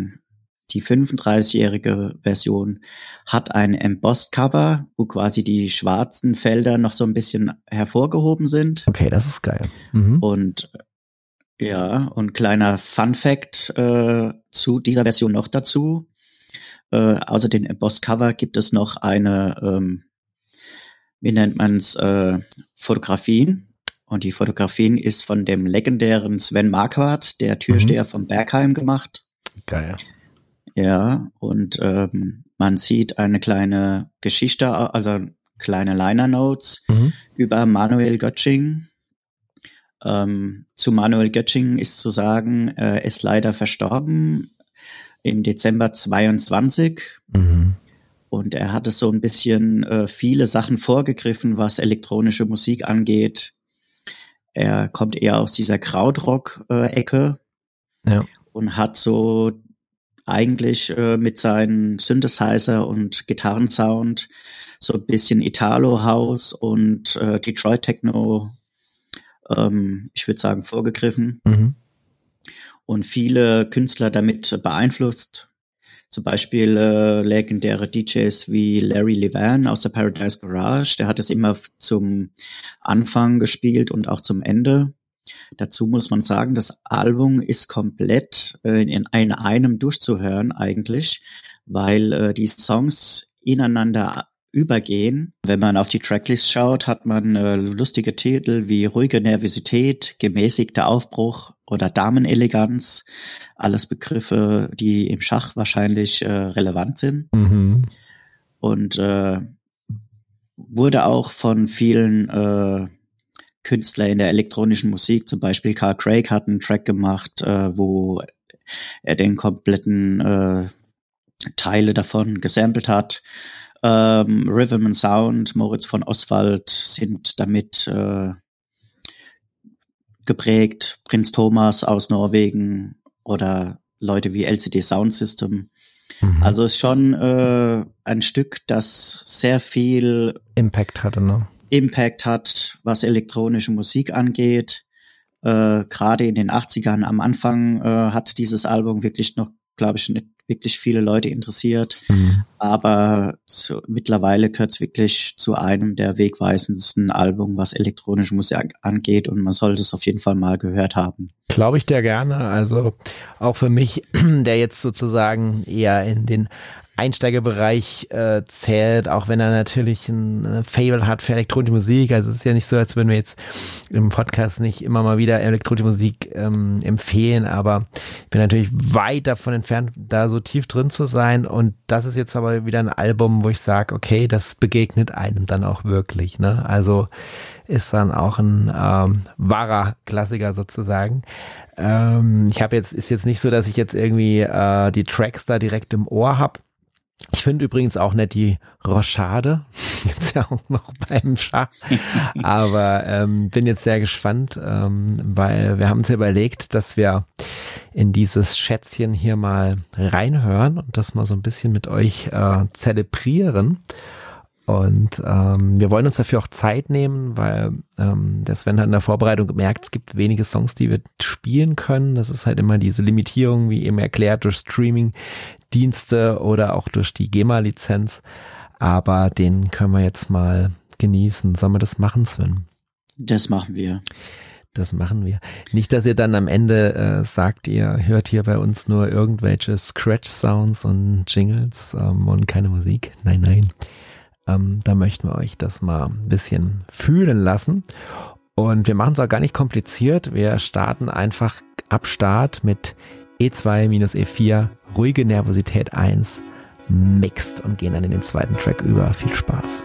35-jährige Version, hat ein Embossed Cover, wo quasi die schwarzen Felder noch so ein bisschen hervorgehoben sind. Okay, das ist geil. Mhm. Und ja, und kleiner Fun Fact zu dieser Version noch dazu. Außer den Embossed Cover gibt es noch eine, wie nennt man's, Fotografien. Und die Fotografien ist von dem legendären Sven Marquardt, der Türsteher vom Berghain, gemacht. Geil. Ja, und man sieht eine kleine Geschichte, also kleine Liner Notes über Manuel Göttsching. Zu Manuel Göttsching ist zu sagen, er ist leider verstorben im Dezember 22. Und er hatte so ein bisschen viele Sachen vorgegriffen, was elektronische Musik angeht. Er kommt eher aus dieser Krautrock-Ecke und hat so eigentlich mit seinen Synthesizer und Gitarrensound so ein bisschen Italo-House und Detroit-Techno, ich würde sagen, vorgegriffen. Und viele Künstler damit beeinflusst. Zum Beispiel legendäre DJs wie Larry Levan aus der Paradise Garage. Der hat es immer zum Anfang gespielt und auch zum Ende. Dazu muss man sagen, das Album ist komplett in einem durchzuhören eigentlich, weil die Songs ineinander übergehen. Wenn man auf die Tracklist schaut, hat man lustige Titel wie Ruhige Nervosität, Gemäßigter Aufbruch oder Dameneleganz. Alles Begriffe, die im Schach wahrscheinlich relevant sind. Und wurde auch von vielen Künstler in der elektronischen Musik, zum Beispiel Carl Craig hat einen Track gemacht, wo er den kompletten Teile davon gesampelt hat. Rhythm and Sound, Moritz von Oswald sind damit geprägt, Prinz Thomas aus Norwegen oder Leute wie LCD Sound System. Also ist schon ein Stück, das sehr viel Impact hatte, ne? Impact hat, was elektronische Musik angeht. Gerade in den 80ern am Anfang hat dieses Album wirklich noch, glaube ich, nicht wirklich viele Leute interessiert. Aber mittlerweile gehört es wirklich zu einem der wegweisendsten Alben, was elektronische Musik angeht, und man sollte es auf jeden Fall mal gehört haben. Glaube ich dir gerne. Also auch für mich, der jetzt sozusagen eher in den Einsteigerbereich zählt, auch wenn er natürlich ein Faible hat für elektronische Musik. Also es ist ja nicht so, als würden wir jetzt im Podcast nicht immer mal wieder elektronische Musik empfehlen, aber ich bin natürlich weit davon entfernt, da so tief drin zu sein, und das ist jetzt aber wieder ein Album, wo ich sage, okay, das begegnet einem dann auch wirklich, ne? Also ist dann auch ein wahrer Klassiker sozusagen. Ist jetzt nicht so, dass ich jetzt irgendwie die Tracks da direkt im Ohr habe. Ich finde übrigens auch nicht die Rochade, jetzt ja auch noch beim Schach, aber bin jetzt sehr gespannt, weil wir haben uns ja überlegt, dass wir in dieses Schätzchen hier mal reinhören und das mal so ein bisschen mit euch zelebrieren. Und wir wollen uns dafür auch Zeit nehmen, weil der Sven hat in der Vorbereitung gemerkt, es gibt wenige Songs, die wir spielen können. Das ist halt immer diese Limitierung, wie eben erklärt, durch Streaming-Dienste oder auch durch die GEMA-Lizenz. Aber den können wir jetzt mal genießen. Sollen wir das machen, Sven? Das machen wir. Das machen wir. Nicht, dass ihr dann am Ende sagt, ihr hört hier bei uns nur irgendwelche Scratch-Sounds und Jingles und keine Musik. Nein, nein. Da möchten wir euch das mal ein bisschen fühlen lassen. Und wir machen es auch gar nicht kompliziert. Wir starten einfach ab Start mit E2-E4, ruhige Nervosität 1, mixed, und gehen dann in den zweiten Track über. Viel Spaß.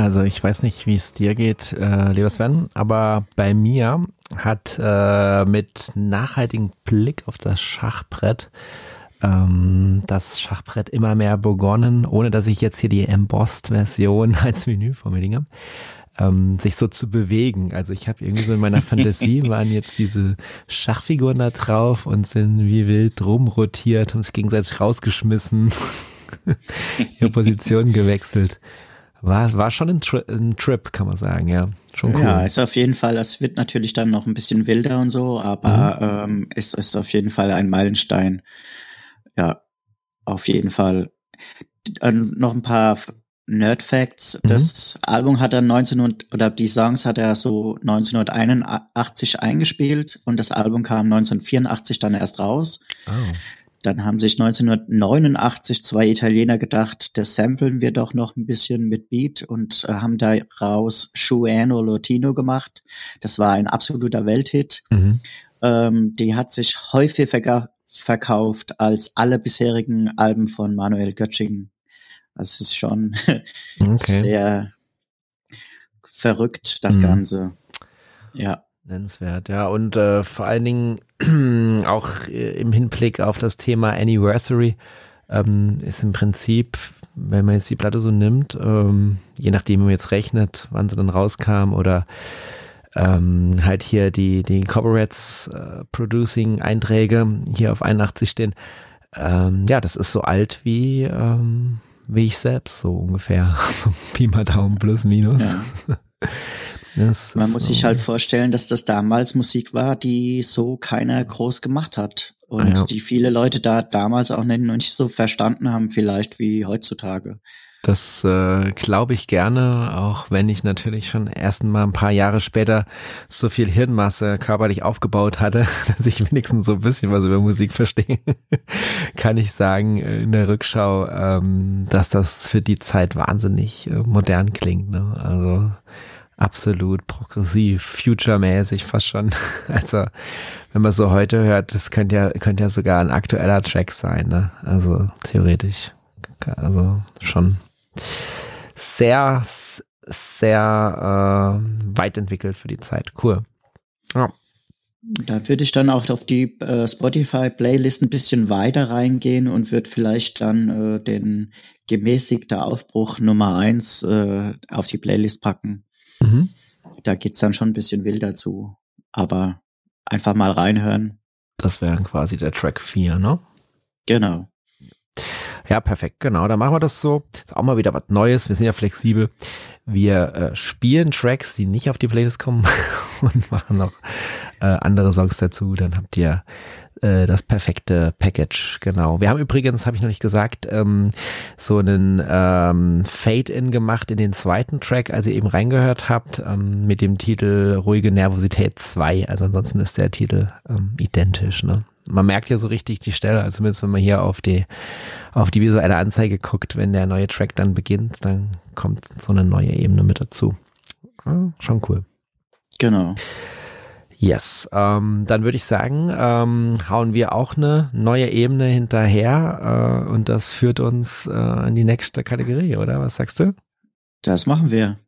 Also ich weiß nicht, wie es dir geht, lieber Sven, aber bei mir hat mit nachhaltigem Blick auf das Schachbrett immer mehr begonnen, ohne dass ich jetzt hier die Embossed-Version als Menü vor mir liege, sich so zu bewegen. Also ich habe irgendwie so in meiner Fantasie waren jetzt diese Schachfiguren da drauf und sind wie wild rumrotiert, haben sich gegenseitig rausgeschmissen, ihre Position gewechselt. War schon ein Trip, kann man sagen, ja. Schon cool. Ja, ist auf jeden Fall, es wird natürlich dann noch ein bisschen wilder und so, aber es ist auf jeden Fall ein Meilenstein. Ja, auf jeden Fall. Noch ein paar Nerd-Facts. Das Album hat er die Songs hat er so 1981 eingespielt und das Album kam 1984 dann erst raus. Oh. Dann haben sich 1989 zwei Italiener gedacht, das samplen wir doch noch ein bisschen mit Beat und haben daraus Shuano Latino gemacht. Das war ein absoluter Welthit. Die hat sich häufig verkauft als alle bisherigen Alben von Manuel Göttingen. Das ist schon sehr verrückt, das Ganze. Ja. Nennenswert, ja. Und vor allen Dingen auch im Hinblick auf das Thema Anniversary ist im Prinzip, wenn man jetzt die Platte so nimmt, je nachdem, wie man jetzt rechnet, wann sie dann rauskam oder halt hier die Copyrights Producing Einträge hier auf 81 stehen. Ja, das ist so alt wie ich selbst, so ungefähr. So Pi mal Daumen plus minus. Ja. Man muss sich halt vorstellen, dass das damals Musik war, die so keiner groß gemacht hat. Und die viele Leute da damals auch nicht so verstanden haben, vielleicht wie heutzutage. Das glaube ich gerne, auch wenn ich natürlich schon erst mal ein paar Jahre später so viel Hirnmasse körperlich aufgebaut hatte, dass ich wenigstens so ein bisschen was über Musik verstehe, kann ich sagen in der Rückschau, dass das für die Zeit wahnsinnig modern klingt. Ne? Also absolut progressiv, future-mäßig fast schon. Also wenn man so heute hört, das könnte ja sogar ein aktueller Track sein. Ne? Also theoretisch. Also schon sehr, sehr weit entwickelt für die Zeit. Cool. Ja. Da würde ich dann auch auf die Spotify-Playlist ein bisschen weiter reingehen und würde vielleicht dann den gemäßigter Aufbruch Nummer 1 auf die Playlist packen. Da geht's dann schon ein bisschen wilder zu. Aber einfach mal reinhören. Das wäre quasi der Track 4, ne? Genau. Ja, perfekt, genau. Dann machen wir das so. Ist auch mal wieder was Neues. Wir sind ja flexibel. Wir spielen Tracks, die nicht auf die Playlist kommen und machen noch andere Songs dazu. Dann habt ihr das perfekte Package, genau. Wir haben übrigens, habe ich noch nicht gesagt, so einen Fade-In gemacht in den zweiten Track, als ihr eben reingehört habt, mit dem Titel Ruhige Nervosität 2. Also ansonsten ist der Titel identisch, ne? Man merkt ja so richtig die Stelle, also zumindest wenn man hier auf die visuelle Anzeige guckt, wenn der neue Track dann beginnt, dann kommt so eine neue Ebene mit dazu. Ja, schon cool. Genau. Yes, dann würde ich sagen, hauen wir auch eine neue Ebene hinterher und das führt uns in die nächste Kategorie, oder? Was sagst du? Das machen wir.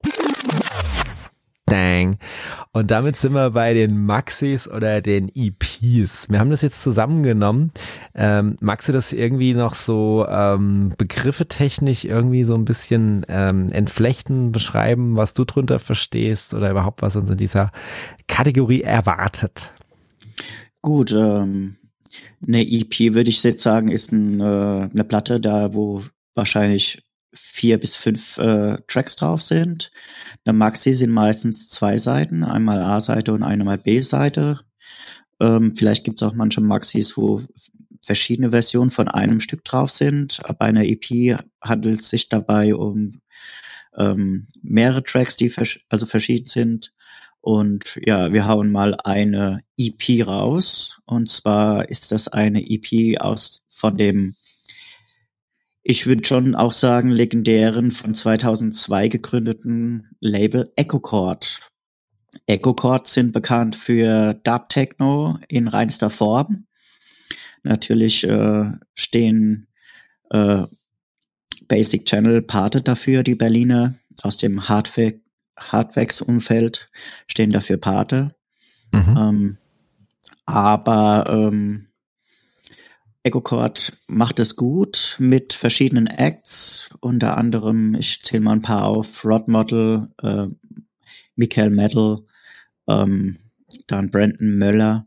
Dang. Und damit sind wir bei den Maxis oder den EPs. Wir haben das jetzt zusammengenommen. Magst du das irgendwie noch so Begriffe technisch irgendwie so ein bisschen entflechten, beschreiben, was du drunter verstehst oder überhaupt was uns in dieser Kategorie erwartet? Gut, eine EP würde ich jetzt sagen, ist eine Platte da, wo wahrscheinlich 4 bis 5 Tracks drauf sind. Eine Maxi sind meistens 2 Seiten, einmal A-Seite und einmal B-Seite. Vielleicht gibt es auch manche Maxis, wo verschiedene Versionen von einem Stück drauf sind. Bei einer EP handelt es sich dabei um mehrere Tracks, die verschieden sind. Und ja, wir hauen mal eine EP raus. Und zwar ist das eine EP von dem, ich würde schon auch sagen, legendären von 2002 gegründeten Label Echo Chord. Echo Chord sind bekannt für Dub Techno in reinster Form. Natürlich stehen Basic Channel Pate dafür, die Berliner. aus dem Hardwax-Umfeld stehen dafür Pate. Mhm. Aber EchoChord macht es gut mit verschiedenen Acts, unter anderem, ich zähle mal ein paar auf, Rod Model, Michael Metal, dann Brandon Möller,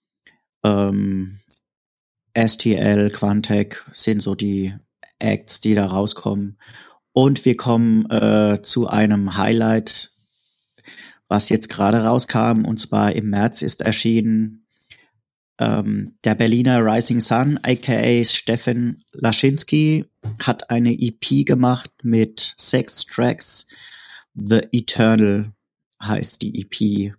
STL, Quantec sind so die Acts, die da rauskommen. Und wir kommen zu einem Highlight, was jetzt gerade rauskam, und zwar im März ist erschienen der Berliner Rising Sun, aka Steffen Laschinski, hat eine EP gemacht mit 6 Tracks. The Eternal heißt die EP.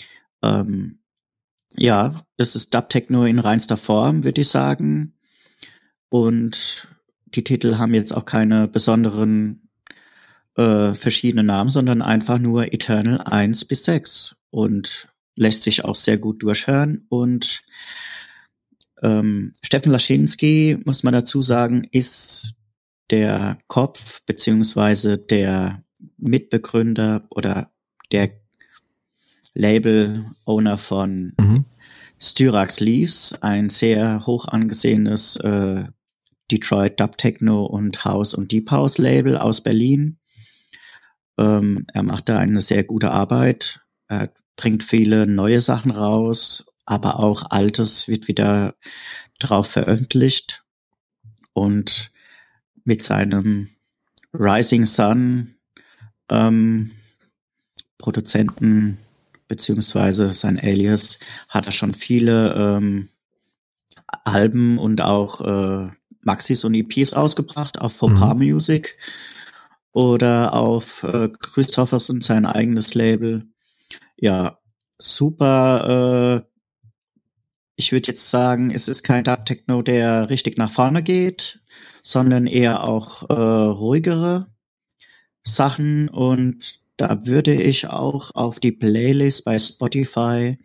Ja, das ist Dub-Techno in reinster Form, würde ich sagen. Und die Titel haben jetzt auch keine besonderen verschiedene Namen, sondern einfach nur Eternal 1 bis 6 und lässt sich auch sehr gut durchhören. Und Steffen Laschinski, muss man dazu sagen, ist der Kopf beziehungsweise der Mitbegründer oder der Label-Owner von Styrax Leaves, ein sehr hoch angesehenes Detroit Dub Techno und House und Deep House Label aus Berlin. Er macht da eine sehr gute Arbeit. Er bringt viele neue Sachen raus, aber auch Altes wird wieder drauf veröffentlicht. Und mit seinem Rising Sun Produzenten beziehungsweise sein Alias hat er schon viele Alben und auch Maxis und EPs rausgebracht auf Fauxpas Music oder auf Christophers und sein eigenes Label. Ja, super. Ich würde jetzt sagen, es ist kein Dub Techno, der richtig nach vorne geht, sondern eher auch ruhigere Sachen. Und da würde ich auch auf die Playlist bei Spotify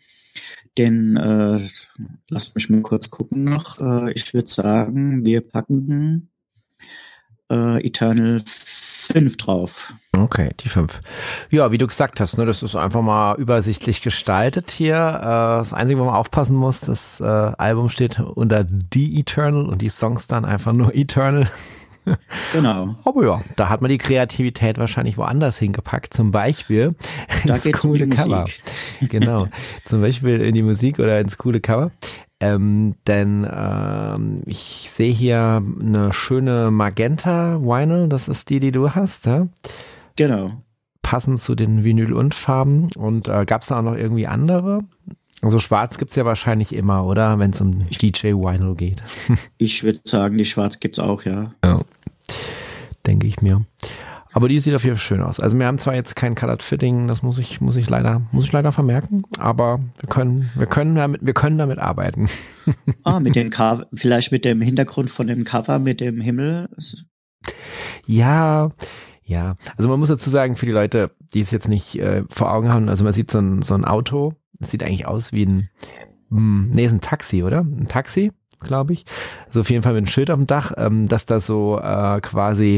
lasst mich mal kurz gucken noch. Ich würde sagen, wir packen Eternal 5 drauf. Okay, die 5. Ja, wie du gesagt hast, ne, das ist einfach mal übersichtlich gestaltet hier. Das Einzige, wo man aufpassen muss, das Album steht unter The Eternal und die Songs dann einfach nur Eternal. Genau. Aber ja, da hat man die Kreativität wahrscheinlich woanders hingepackt, zum Beispiel Da ins geht's coole um die Cover. Musik. Genau, zum Beispiel in die Musik oder ins coole Cover. Denn ich sehe hier eine schöne Magenta Vinyl, das ist die du hast, ja? Genau. Passend zu den Vinyl und Farben. Und gab es da auch noch irgendwie andere? Also schwarz gibt's ja wahrscheinlich immer, oder? Wenn es um DJ Vinyl geht. Ich würde sagen, die Schwarz gibt's auch, ja. Ja, denke ich mir. Aber die sieht auf jeden Fall schön aus. Also wir haben zwar jetzt kein Colored Fitting, das muss ich leider vermerken, aber wir können damit arbeiten. Mit dem Cover, vielleicht mit dem Hintergrund von dem Cover, mit dem Himmel. Ja, also man muss dazu sagen, für die Leute, die es jetzt nicht vor Augen haben, also man sieht so ein Auto, das sieht eigentlich aus wie ist ein Taxi, oder? Ein Taxi, glaube ich. Also auf jeden Fall mit einem Schild auf dem Dach, dass da so quasi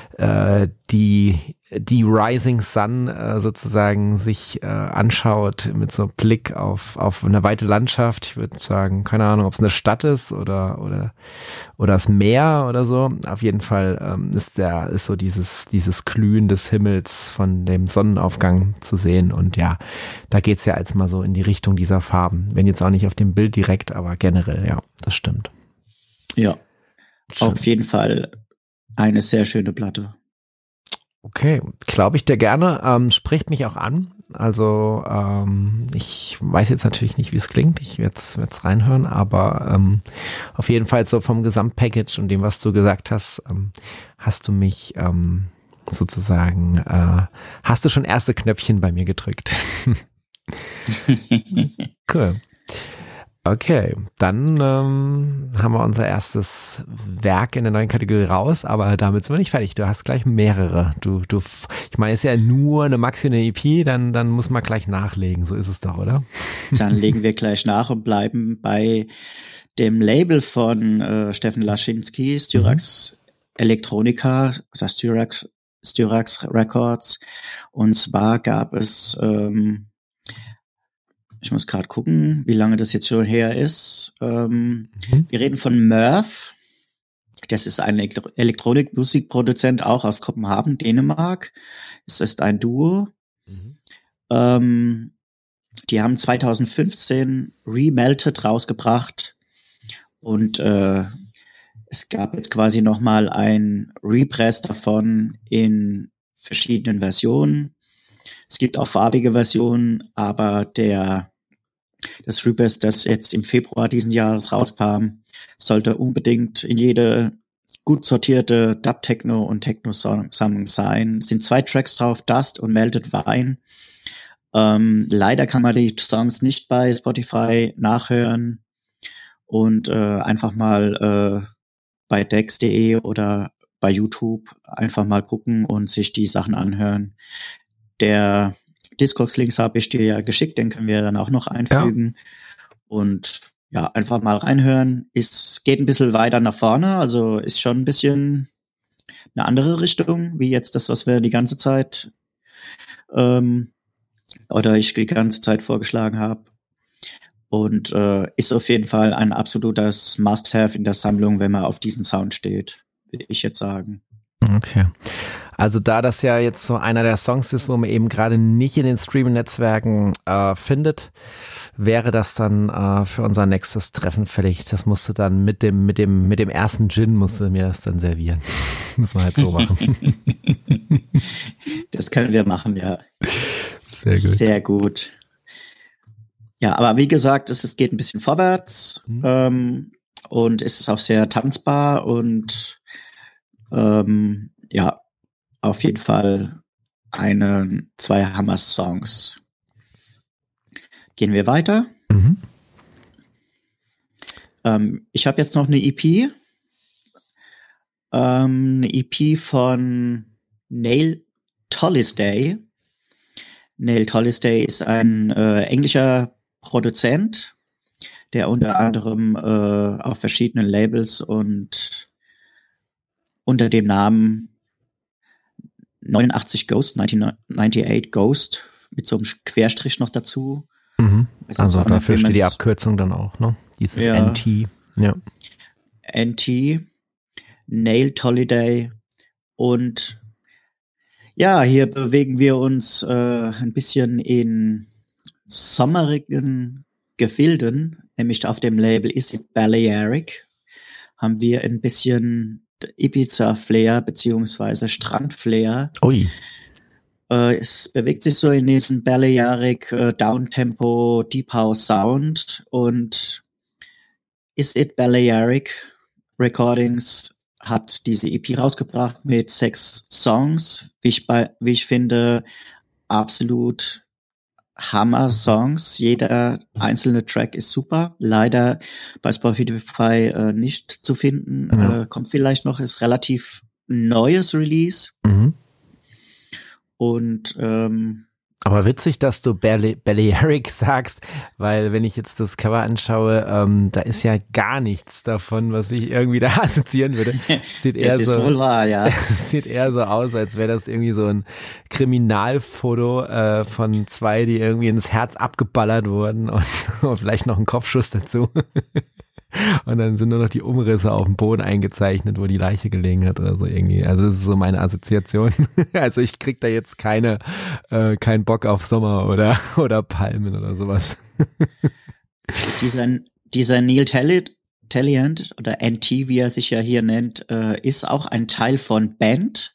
die Rising Sun sozusagen sich anschaut mit so einem Blick auf eine weite Landschaft. Ich würde sagen, keine Ahnung, ob es eine Stadt ist oder das Meer oder so. Auf jeden Fall ist so dieses Glühen des Himmels von dem Sonnenaufgang zu sehen. Und ja, da geht's ja jetzt mal so in die Richtung dieser Farben. Wenn jetzt auch nicht auf dem Bild direkt, aber generell, ja, das stimmt. Ja, auf jeden Fall eine sehr schöne Platte. Okay, glaube ich dir gerne. Spricht mich auch an. Also ich weiß jetzt natürlich nicht, wie es klingt. Ich werde es reinhören, aber auf jeden Fall so vom Gesamtpackage und dem, was du gesagt hast, hast du mich sozusagen, hast du schon erste Knöpfchen bei mir gedrückt. Cool. Okay, dann haben wir unser erstes Werk in der neuen Kategorie raus, aber damit sind wir nicht fertig. Du hast gleich mehrere. Ich meine, es ist ja nur eine Maxi und eine EP, dann muss man gleich nachlegen. So ist es doch, oder? Dann legen wir gleich nach und bleiben bei dem Label von Steffen Laschinski, Styrax Electronica, oder Styrax Styrax Records. Und zwar gab es, ich muss gerade gucken, wie lange das jetzt schon her ist. Wir reden von Murph. Das ist ein Elektronikmusikproduzent, auch aus Kopenhagen, Dänemark. Es ist ein Duo. Die haben 2015 Remelted rausgebracht und es gab jetzt quasi nochmal ein Repress davon in verschiedenen Versionen. Es gibt auch farbige Versionen, aber das Repress, das jetzt im Februar diesen Jahres rauskam, sollte unbedingt in jede gut sortierte Dub-Techno- und Techno-Sammlung sein. Es sind 2 Tracks drauf, Dust und Melted Wine. Leider kann man die Songs nicht bei Spotify nachhören und einfach mal bei dex.de oder bei YouTube einfach mal gucken und sich die Sachen anhören. Der Discogs-Links habe ich dir ja geschickt, den können wir dann auch noch einfügen. Ja. Und ja, einfach mal reinhören. Es geht ein bisschen weiter nach vorne, also ist schon ein bisschen eine andere Richtung, wie jetzt das, was wir die ganze Zeit ich die ganze Zeit vorgeschlagen habe. Und ist auf jeden Fall ein absolutes Must-Have in der Sammlung, wenn man auf diesen Sound steht, würde ich jetzt sagen. Okay. Also da das ja jetzt so einer der Songs ist, wo man eben gerade nicht in den Streaming-Netzwerken findet, wäre das dann für unser nächstes Treffen fällig. Das musst du dann mit dem ersten Gin musst du mir das dann servieren. Muss man halt so machen. Das können wir machen, ja. Sehr gut. Sehr gut. Ja, aber wie gesagt, es geht ein bisschen vorwärts und es ist auch sehr tanzbar und ja, auf jeden Fall 2 Hammer-Songs. Gehen wir weiter. Ich habe jetzt noch eine EP. Eine EP von Neil Tollisday. Neil Tollisday ist ein englischer Produzent, der unter anderem auf verschiedenen Labels und unter dem Namen 1998 Ghost mit so einem Querstrich noch dazu. Also dafür steht die Abkürzung dann auch, ne? Dieses NT. Ja. NT, Neil Tolliday und ja, hier bewegen wir uns ein bisschen in sommerigen Gefilden, nämlich auf dem Label Is It Balearic haben wir ein bisschen Ibiza-Flair beziehungsweise Strand-Flair. Ui. Es bewegt sich so in diesem Balearic Downtempo Deep House Sound und Is It Balearic Recordings hat diese EP rausgebracht mit 6 Songs, wie ich finde, absolut Hammer-Songs. Jeder einzelne Track ist super. Leider bei Spotify nicht zu finden. Kommt vielleicht noch, ist relativ neues Release. Und aber witzig, dass du Balearic sagst, weil wenn ich jetzt das Cover anschaue, da ist ja gar nichts davon, was ich irgendwie da assoziieren würde. Sieht eher das ist wohl wahr, ja. Sieht eher so aus, als wäre das irgendwie so ein Kriminalfoto von 2, die irgendwie ins Herz abgeballert wurden und vielleicht noch ein Kopfschuss dazu. Und dann sind nur noch die Umrisse auf dem Boden eingezeichnet, wo die Leiche gelegen hat oder so irgendwie. Also das ist so meine Assoziation. Also ich krieg da jetzt keinen Bock auf Sommer oder Palmen oder sowas. Dieser Neil Taliant oder NT, wie er sich ja hier nennt, ist auch ein Teil von Band.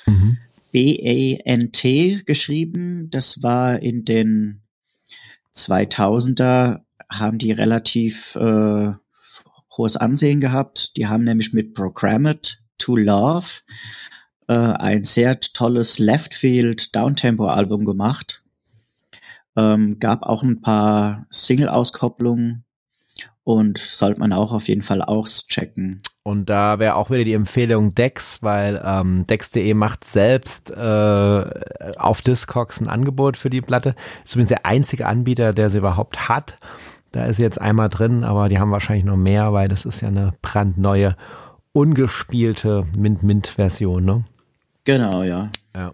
B-A-N-T geschrieben. Das war in den 2000er, haben die relativ hohes Ansehen gehabt. Die haben nämlich mit Programmed to Love ein sehr tolles Left-Field-Downtempo-Album gemacht. Gab auch ein paar Single-Auskopplungen und sollte man auch auf jeden Fall auschecken. Und da wäre auch wieder die Empfehlung Dex, weil Dex.de macht selbst auf Discogs ein Angebot für die Platte. Ist übrigens der einzige Anbieter, der sie überhaupt hat. Da ist jetzt einmal drin, aber die haben wahrscheinlich noch mehr, weil das ist ja eine brandneue, ungespielte Mint-Mint-Version, ne? Genau, ja. Ja.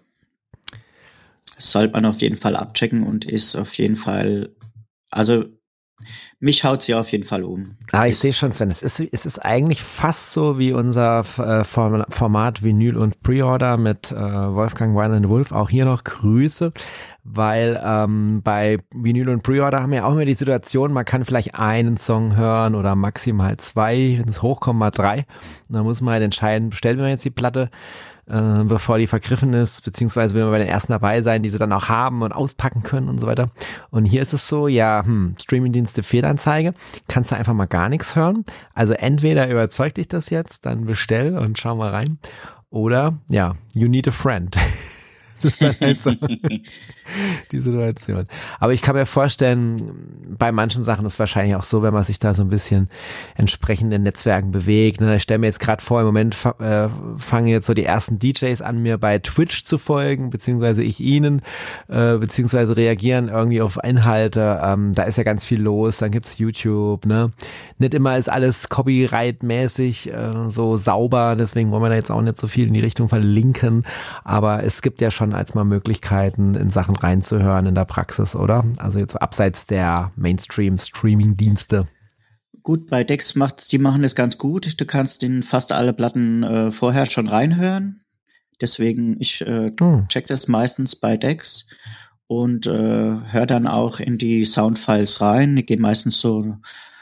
Das sollte man auf jeden Fall abchecken und ist auf jeden Fall, also mich haut sie auf jeden Fall um. Aber ich sehe schon, Sven, es ist eigentlich fast so wie unser Format Vinyl und Pre-Order mit Wolfgang Weinland Wolf. Auch hier noch Grüße, weil bei Vinyl und Pre-Order haben wir ja auch immer die Situation, man kann vielleicht einen Song hören oder maximal 2, wenn es hochkommt mal 3. Und dann muss man halt entscheiden, bestellen wir jetzt die Platte, bevor die vergriffen ist, beziehungsweise will man bei den ersten dabei sein, die sie dann auch haben und auspacken können und so weiter. Und hier ist es so, ja, Streamingdienste Fehlanzeige, kannst du einfach mal gar nichts hören. Also entweder überzeugt dich das jetzt, dann bestell und schau mal rein. Oder, ja, you need a friend. Das ist dann halt so die Situation. Aber ich kann mir vorstellen, bei manchen Sachen ist es wahrscheinlich auch so, wenn man sich da so ein bisschen entsprechend in Netzwerken bewegt. Ne? Ich stelle mir jetzt gerade vor, im Moment fangen jetzt so die ersten DJs an, mir bei Twitch zu folgen, beziehungsweise ich ihnen, beziehungsweise reagieren irgendwie auf Inhalte. Da ist ja ganz viel los, dann gibt's YouTube. Ne? Nicht immer ist alles copyright-mäßig so sauber, deswegen wollen wir da jetzt auch nicht so viel in die Richtung verlinken. Aber es gibt ja schon als mal Möglichkeiten, in Sachen reinzuhören in der Praxis, oder? Also jetzt so abseits der Mainstream-Streaming-Dienste. Gut, bei Dex die machen das ganz gut. Du kannst in fast alle Platten vorher schon reinhören. Deswegen, ich check das meistens bei Dex und höre dann auch in die Soundfiles rein. Die gehen meistens so,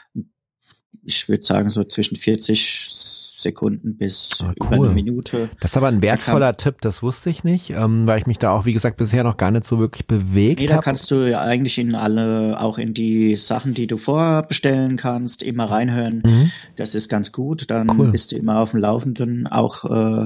ich würde sagen, so zwischen 40 Sekunden bis über eine Minute. Das ist aber ein wertvoller Tipp, das wusste ich nicht, weil ich mich da auch, wie gesagt, bisher noch gar nicht so wirklich bewegt habe. Da kannst du ja eigentlich auch in die Sachen, die du vorbestellen kannst, immer reinhören. Das ist ganz gut, dann bist du immer auf dem Laufenden, auch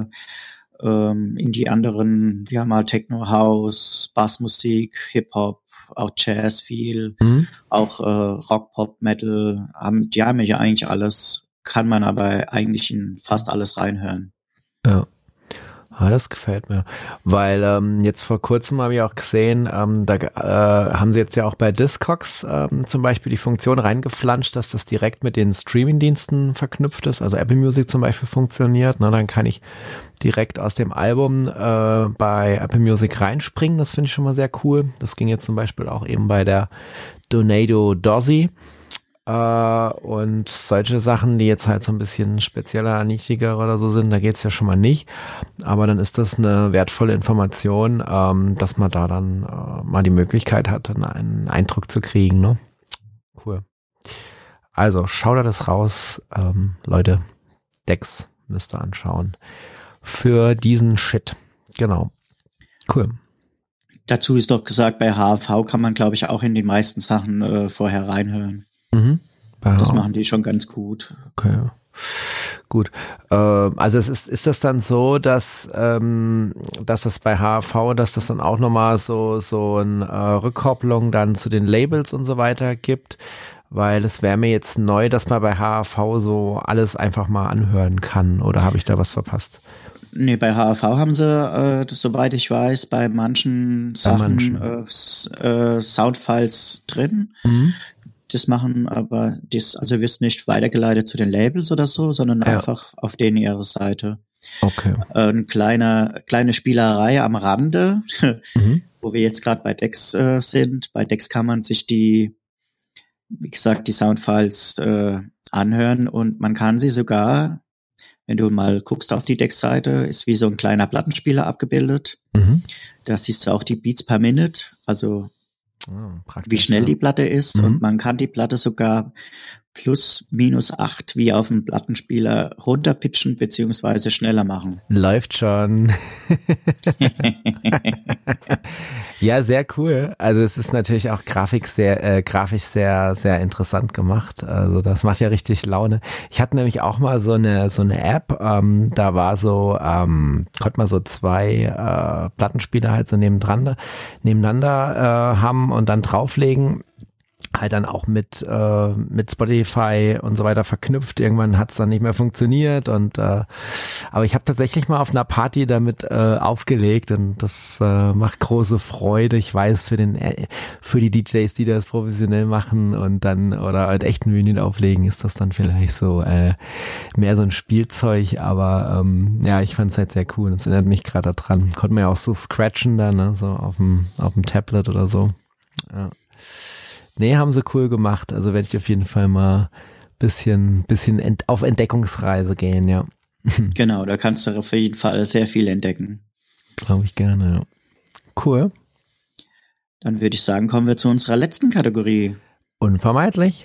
in die anderen, wir haben halt Techno, House, Bassmusik, Hip-Hop, auch Jazz viel, auch Rock, Pop, Metal, die haben ja eigentlich alles, kann man aber eigentlich in fast alles reinhören. Ja, das gefällt mir, weil jetzt vor kurzem habe ich auch gesehen, da haben sie jetzt ja auch bei Discogs zum Beispiel die Funktion reingeflanscht, dass das direkt mit den Streamingdiensten verknüpft ist, also Apple Music zum Beispiel funktioniert, ne, dann kann ich direkt aus dem Album bei Apple Music reinspringen, das finde ich schon mal sehr cool. Das ging jetzt zum Beispiel auch eben bei der Donado Dozzy. Und solche Sachen, die jetzt halt so ein bisschen spezieller, niedriger oder so sind, da geht's ja schon mal nicht. Aber dann ist das eine wertvolle Information, dass man da dann mal die Möglichkeit hat, dann einen Eindruck zu kriegen. Ne? Cool. Also schau da das raus, Leute. Dex müsst ihr anschauen. Für diesen Shit. Genau. Cool. Dazu ist doch gesagt, bei HAV kann man, glaube ich, auch in die meisten Sachen vorher reinhören. Das machen die schon ganz gut. Okay, gut. Also ist das dann so, dass das bei HAV, dass das dann auch nochmal so eine Rückkopplung dann zu den Labels und so weiter gibt? Weil es wäre mir jetzt neu, dass man bei HAV so alles einfach mal anhören kann. Oder habe ich da was verpasst? Nee, bei HAV haben sie, soweit ich weiß, bei manchen Sachen Soundfiles drin. Das machen aber, also wirst nicht weitergeleitet zu den Labels oder so, sondern einfach auf denen ihre Seite. Okay. Eine kleine Spielerei am Rande, wo wir jetzt gerade bei Dex sind. Bei Dex kann man sich wie gesagt, die Soundfiles anhören und man kann sie sogar, wenn du mal guckst auf die Dex-Seite, ist wie so ein kleiner Plattenspieler abgebildet. Da siehst du auch die Beats per Minute, also wie schnell die Platte ist und man kann die Platte sogar plus minus 8 wie auf dem Plattenspieler runterpitchen beziehungsweise schneller machen. Läuft schon. Ja, sehr cool. Also es ist natürlich auch grafisch sehr, sehr interessant gemacht. Also das macht ja richtig Laune. Ich hatte nämlich auch mal so eine App, da war konnte man so 2 Plattenspieler halt so nebeneinander haben und dann drauflegen. halt dann auch mit Spotify und so weiter verknüpft. Irgendwann hat es dann nicht mehr funktioniert und aber ich habe tatsächlich mal auf einer Party damit aufgelegt und das macht große Freude. Ich weiß für die DJs, die das professionell machen und dann oder halt echten Vinyl auflegen, ist das dann vielleicht so mehr so ein Spielzeug, aber ja, ich fand es halt sehr cool. Das erinnert mich gerade daran. Konnte man ja auch so scratchen dann, ne? So auf dem Tablet oder so. Ja. Nee, haben sie cool gemacht. Also werde ich auf jeden Fall mal bisschen auf Entdeckungsreise gehen, ja. Genau, da kannst du auf jeden Fall sehr viel entdecken. Glaube ich gerne, ja. Cool. Dann würde ich sagen, kommen wir zu unserer letzten Kategorie. Unvermeidlich.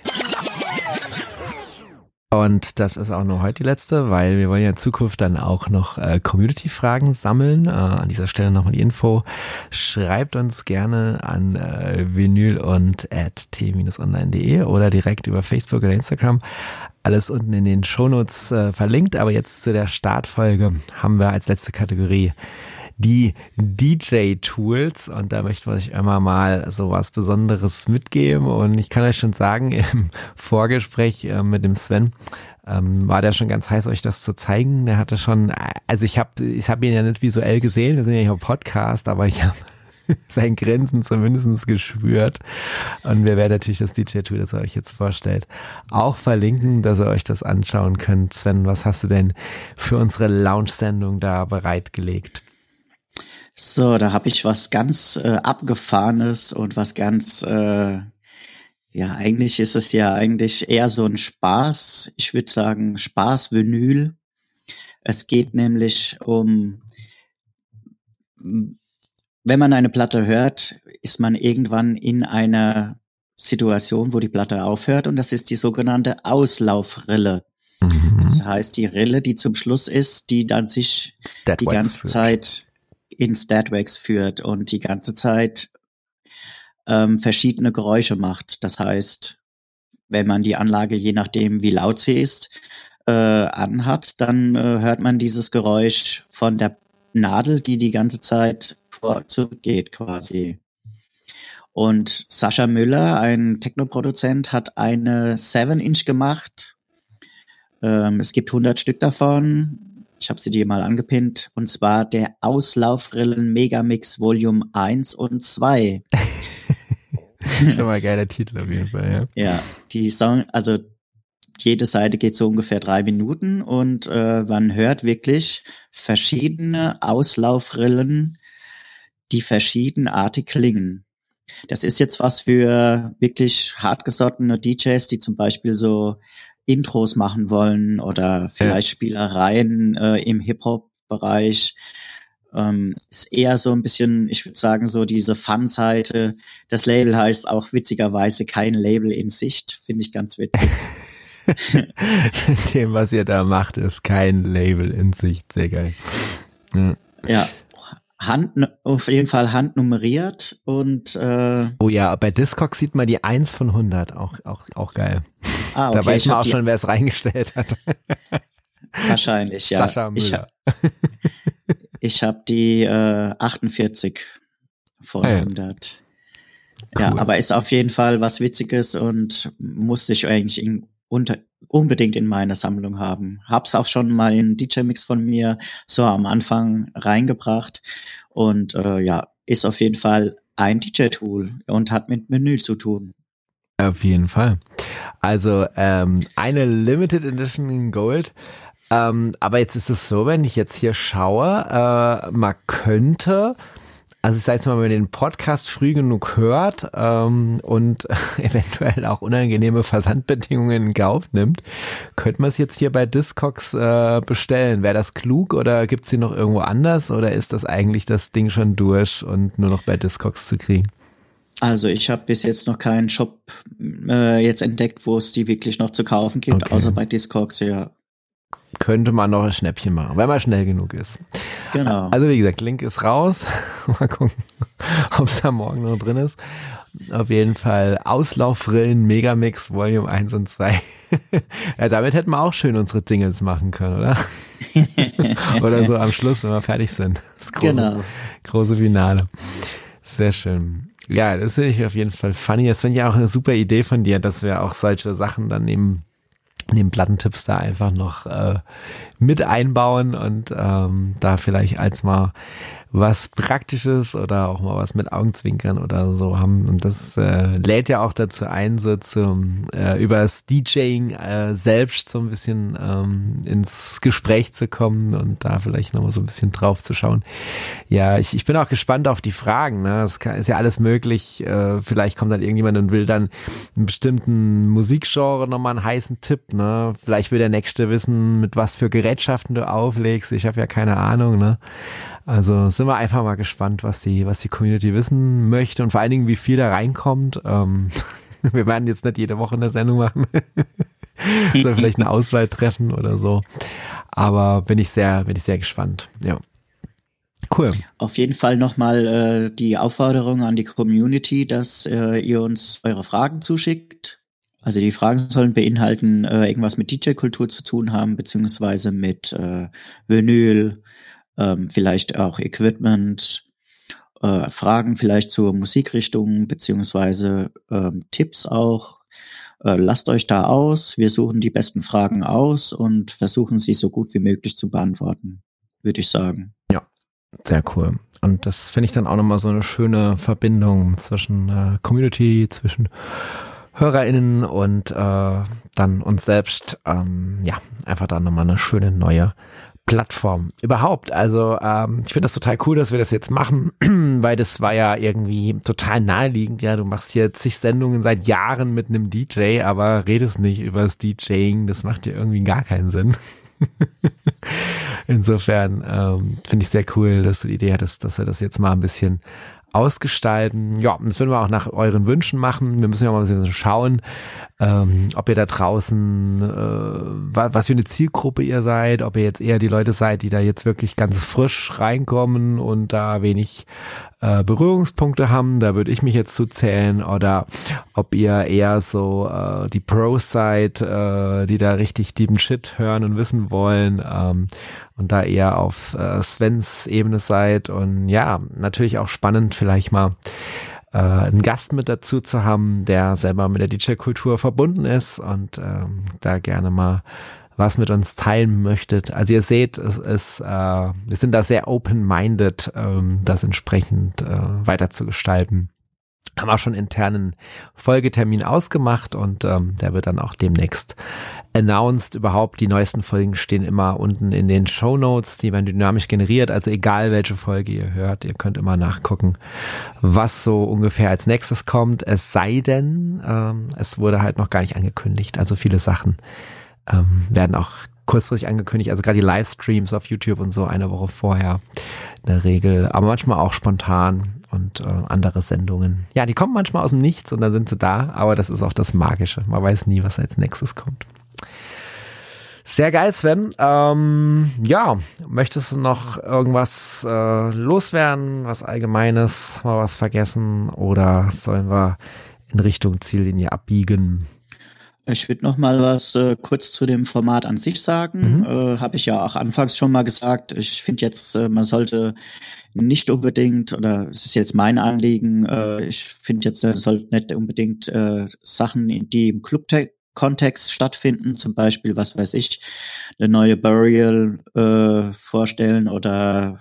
Und das ist auch nur heute die letzte, weil wir wollen ja in Zukunft dann auch noch Community-Fragen sammeln. An dieser Stelle nochmal die Info. Schreibt uns gerne an vinyl und @t-online.de oder direkt über Facebook oder Instagram. Alles unten in den Shownotes verlinkt. Aber jetzt zu der Startfolge haben wir als letzte Kategorie die DJ-Tools und da möchte ich einmal mal so was Besonderes mitgeben und ich kann euch schon sagen, im Vorgespräch mit dem Sven war der schon ganz heiß, euch das zu zeigen. Der hatte schon, also ich hab ihn ja nicht visuell gesehen, wir sind ja hier im Podcast, aber ich habe sein Grinsen zumindest gespürt und wir werden natürlich das DJ-Tool, das er euch jetzt vorstellt, auch verlinken, dass ihr euch das anschauen könnt. Sven, was hast du denn für unsere Lounge-Sendung da bereitgelegt? So, da habe ich was ganz Abgefahrenes und was ganz, eigentlich ist es ja eigentlich eher so ein Spaß. Ich würde sagen Spaß-Vinyl. Es geht nämlich um, wenn man eine Platte hört, ist man irgendwann in einer Situation, wo die Platte aufhört und das ist die sogenannte Auslaufrille. Das heißt, die Rille, die zum Schluss ist, die dann sich die ganze Zeit ins Deadwax führt und die ganze Zeit verschiedene Geräusche macht. Das heißt, wenn man die Anlage, je nachdem wie laut sie ist, anhat, dann hört man dieses Geräusch von der Nadel, die ganze Zeit zurückgeht quasi. Und Sascha Müller, ein Techno-Produzent, hat eine 7-Inch gemacht. Es gibt 100 Stück davon. Ich habe sie dir mal angepinnt. Und zwar der Auslaufrillen Megamix Volume 1 und 2. Schon mal geiler Titel auf jeden Fall, ja. Ja, die Song, also jede Seite geht so ungefähr 3 Minuten und man hört wirklich verschiedene Auslaufrillen, die verschiedenartig klingen. Das ist jetzt was für wirklich hartgesottene DJs, die zum Beispiel so Intros machen wollen oder vielleicht Spielereien im Hip-Hop-Bereich. Ist eher so ein bisschen, ich würde sagen, so diese Fun-Seite. Das Label heißt auch witzigerweise kein Label in Sicht. Finde ich ganz witzig. Dem, was ihr da macht, ist kein Label in Sicht. Sehr geil. Ja. Auf jeden Fall handnummeriert und oh ja, bei Discogs sieht man die 1 von 100, auch geil. Ah, okay. Da weiß man auch schon, wer es reingestellt hat. Wahrscheinlich, ja. Sascha Müller. Ich hab die 48 von 100. Cool. Ja, aber ist auf jeden Fall was Witziges und musste ich eigentlich unbedingt in meiner Sammlung haben. Hab's auch schon mal in DJ-Mix von mir so am Anfang reingebracht und ist auf jeden Fall ein DJ-Tool und hat mit Menü zu tun. Auf jeden Fall. Also eine Limited Edition in Gold. Aber jetzt ist es so, wenn ich jetzt hier schaue, man könnte, also ich sage jetzt mal, wenn man den Podcast früh genug hört und eventuell auch unangenehme Versandbedingungen in Kauf nimmt, könnte man es jetzt hier bei Discogs bestellen. Wäre das klug oder gibt es die noch irgendwo anders oder ist das eigentlich das Ding schon durch und nur noch bei Discogs zu kriegen? Also ich habe bis jetzt noch keinen Shop jetzt entdeckt, wo es die wirklich noch zu kaufen gibt, außer bei Discogs, ja. Könnte man noch ein Schnäppchen machen, wenn man schnell genug ist. Genau. Also wie gesagt, Link ist raus. Mal gucken, ob es da morgen noch drin ist. Auf jeden Fall Auslaufrillen Megamix Volume 1 und 2. Ja, damit hätten wir auch schön unsere Jingles machen können, oder? Oder so am Schluss, wenn wir fertig sind. Das große Finale. Sehr schön. Ja, das finde ich auf jeden Fall funny. Das finde ich auch eine super Idee von dir, dass wir auch solche Sachen dann neben den Plattentipps da einfach noch mit einbauen und da vielleicht als mal was Praktisches oder auch mal was mit Augenzwinkern oder so haben. Und das lädt ja auch dazu ein, so zum über das DJing selbst so ein bisschen ins Gespräch zu kommen und da vielleicht nochmal so ein bisschen drauf zu schauen. Ja, ich bin auch gespannt auf die Fragen. Ne? Ist ja alles möglich. Vielleicht kommt dann irgendjemand und will dann einen bestimmten Musikgenre nochmal einen heißen Tipp. Ne? Vielleicht will der Nächste wissen, mit was für Gerätschaften du auflegst. Ich habe ja keine Ahnung. Ne? Also sind wir einfach mal gespannt, was die Community wissen möchte und vor allen Dingen, wie viel da reinkommt. Wir werden jetzt nicht jede Woche eine Sendung machen. So vielleicht eine Auswahl treffen oder so. Aber bin ich sehr gespannt. Ja. Cool. Auf jeden Fall nochmal die Aufforderung an die Community, dass ihr uns eure Fragen zuschickt. Also die Fragen sollen beinhalten, irgendwas mit DJ-Kultur zu tun haben, beziehungsweise mit Vinyl, vielleicht auch Equipment, Fragen vielleicht zur Musikrichtung, beziehungsweise Tipps auch. Lasst euch da aus. Wir suchen die besten Fragen aus und versuchen sie so gut wie möglich zu beantworten, würde ich sagen. Ja, sehr cool. Und das finde ich dann auch nochmal so eine schöne Verbindung zwischen Community, zwischen HörerInnen und dann uns selbst. Ja, einfach dann nochmal eine schöne neue Plattform überhaupt. Also ich finde das total cool, dass wir das jetzt machen, weil das war ja irgendwie total naheliegend. Ja, du machst hier zig Sendungen seit Jahren mit einem DJ, aber redest nicht über das DJing. Das macht dir irgendwie gar keinen Sinn. Insofern finde ich sehr cool, dass du die Idee hattest, dass wir das jetzt mal ein bisschen ausgestalten. Ja, das würden wir auch nach euren Wünschen machen. Wir müssen ja mal ein bisschen schauen, ob ihr da draußen, was für eine Zielgruppe ihr seid, ob ihr jetzt eher die Leute seid, die da jetzt wirklich ganz frisch reinkommen und da wenig Berührungspunkte haben, da würde ich mich jetzt zu zählen, oder ob ihr eher so die Pros seid, die da richtig deepen Shit hören und wissen wollen, und da eher auf Svens Ebene seid. Und ja, natürlich auch spannend, vielleicht mal einen Gast mit dazu zu haben, der selber mit der DJ-Kultur verbunden ist und da gerne mal was mit uns teilen möchtet. Also ihr seht, wir sind da sehr open-minded, das entsprechend weiter zu gestalten. Haben auch schon internen Folgetermin ausgemacht und der wird dann auch demnächst announced. Überhaupt, die neuesten Folgen stehen immer unten in den Shownotes, die werden dynamisch generiert, also egal welche Folge ihr hört, ihr könnt immer nachgucken, was so ungefähr als nächstes kommt, es sei denn, es wurde halt noch gar nicht angekündigt, also viele Sachen werden auch kurzfristig angekündigt, also gerade die Livestreams auf YouTube und so eine Woche vorher in der Regel, aber manchmal auch spontan und andere Sendungen. Ja, die kommen manchmal aus dem Nichts und dann sind sie da, aber das ist auch das Magische. Man weiß nie, was als nächstes kommt. Sehr geil, Sven. Ja, möchtest du noch irgendwas loswerden, was Allgemeines, mal was vergessen, oder sollen wir in Richtung Ziellinie abbiegen? Ich würde noch mal was kurz zu dem Format an sich sagen. Habe ich ja auch anfangs schon mal gesagt. Ich finde jetzt, man sollte nicht unbedingt, oder es ist jetzt mein Anliegen, ich finde jetzt, man sollte nicht unbedingt Sachen, die im Club-Kontext stattfinden, zum Beispiel, was weiß ich, eine neue Burial vorstellen oder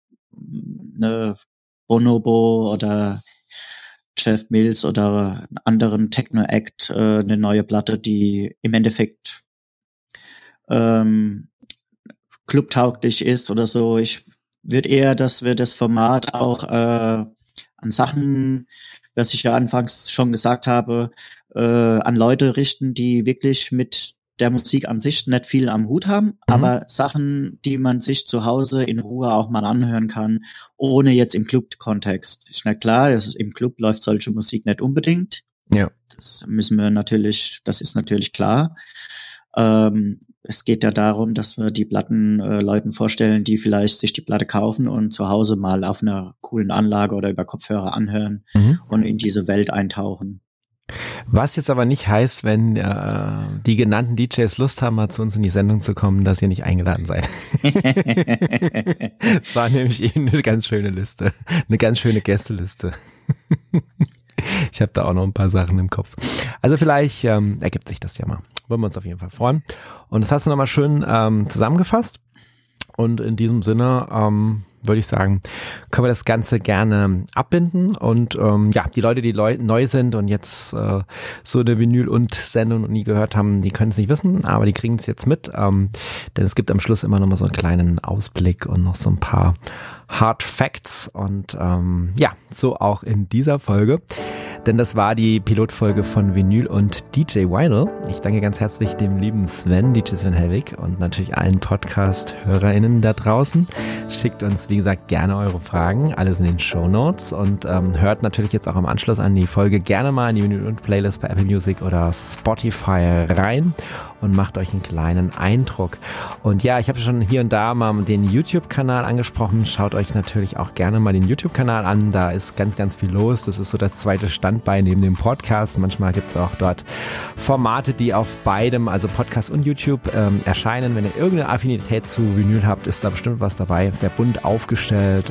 eine Bonobo oder Jeff Mills oder einen anderen Techno-Act, eine neue Platte, die im Endeffekt clubtauglich ist oder so. Ich würde eher, dass wir das Format auch an Sachen, was ich ja anfangs schon gesagt habe, an Leute richten, die wirklich mit der Musik an sich nicht viel am Hut haben, aber Sachen, die man sich zu Hause in Ruhe auch mal anhören kann, ohne jetzt im Club-Kontext. Ist nicht klar, im Club läuft solche Musik nicht unbedingt. Ja. Das ist natürlich klar. Es geht ja darum, dass wir die Platten Leuten vorstellen, die vielleicht sich die Platte kaufen und zu Hause mal auf einer coolen Anlage oder über Kopfhörer anhören und in diese Welt eintauchen. Was jetzt aber nicht heißt, wenn die genannten DJs Lust haben, mal zu uns in die Sendung zu kommen, dass ihr nicht eingeladen seid. Es war nämlich eben eine ganz schöne Liste, eine ganz schöne Gästeliste. Ich habe da auch noch ein paar Sachen im Kopf. Also vielleicht ergibt sich das ja mal. Würden wir uns auf jeden Fall freuen. Und das hast du nochmal schön zusammengefasst. Und in diesem Sinne würde ich sagen, können wir das Ganze gerne abbinden. Und die Leute, die neu sind und jetzt so eine Vinyl- und Sendung noch nie gehört haben, die können es nicht wissen, aber die kriegen es jetzt mit. Denn es gibt am Schluss immer noch mal so einen kleinen Ausblick und noch so ein paar Hard Facts. Und so auch in dieser Folge. Denn das war die Pilotfolge von Vinyl und DJ Vinyl. Ich danke ganz herzlich dem lieben Sven, DJ Sven Hellwig, und natürlich allen Podcast-HörerInnen da draußen. Schickt uns, wie gesagt, gerne eure Fragen, alles in den Shownotes, und hört natürlich jetzt auch im Anschluss an die Folge gerne mal in die Vinyl und Playlist bei Apple Music oder Spotify rein und macht euch einen kleinen Eindruck. Und ja, ich habe schon hier und da mal den YouTube-Kanal angesprochen. Schaut euch natürlich auch gerne mal den YouTube-Kanal an. Da ist ganz, ganz viel los. Das ist so das zweite Standbein neben dem Podcast. Manchmal gibt es auch dort Formate, die auf beidem, also Podcast und YouTube, erscheinen. Wenn ihr irgendeine Affinität zu Vinyl habt, ist da bestimmt was dabei. Sehr bunt aufgestellt.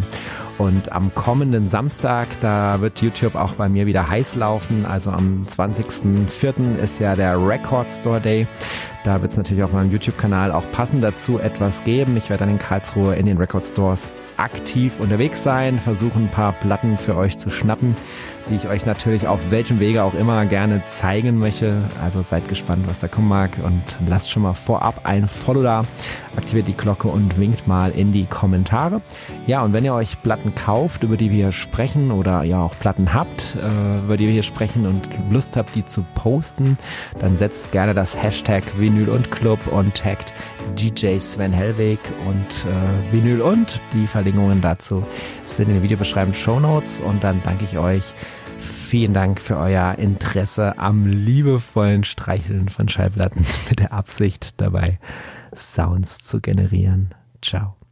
Und am kommenden Samstag, da wird YouTube auch bei mir wieder heiß laufen. Also am 20.04. ist ja der Record Store Day. Da wird es natürlich auf meinem YouTube-Kanal auch passend dazu etwas geben. Ich werde dann in Karlsruhe in den Record Stores aktiv unterwegs sein, versuchen ein paar Platten für euch zu schnappen, die ich euch natürlich auf welchem Wege auch immer gerne zeigen möchte. Also seid gespannt, was da kommen mag, und lasst schon mal vorab ein Follow da, aktiviert die Glocke und winkt mal in die Kommentare. Ja, und wenn ihr euch Platten kauft, über die wir hier sprechen, oder ja auch Platten habt, über die wir hier sprechen und Lust habt, die zu posten, dann setzt gerne das Hashtag Vinyl und Club und taggt DJ Sven Hellwig und Vinyl und. Die Verlinkungen dazu sind in der Videobeschreibung, Shownotes, und dann danke ich euch. Vielen Dank für euer Interesse am liebevollen Streicheln von Schallplatten mit der Absicht dabei, Sounds zu generieren. Ciao.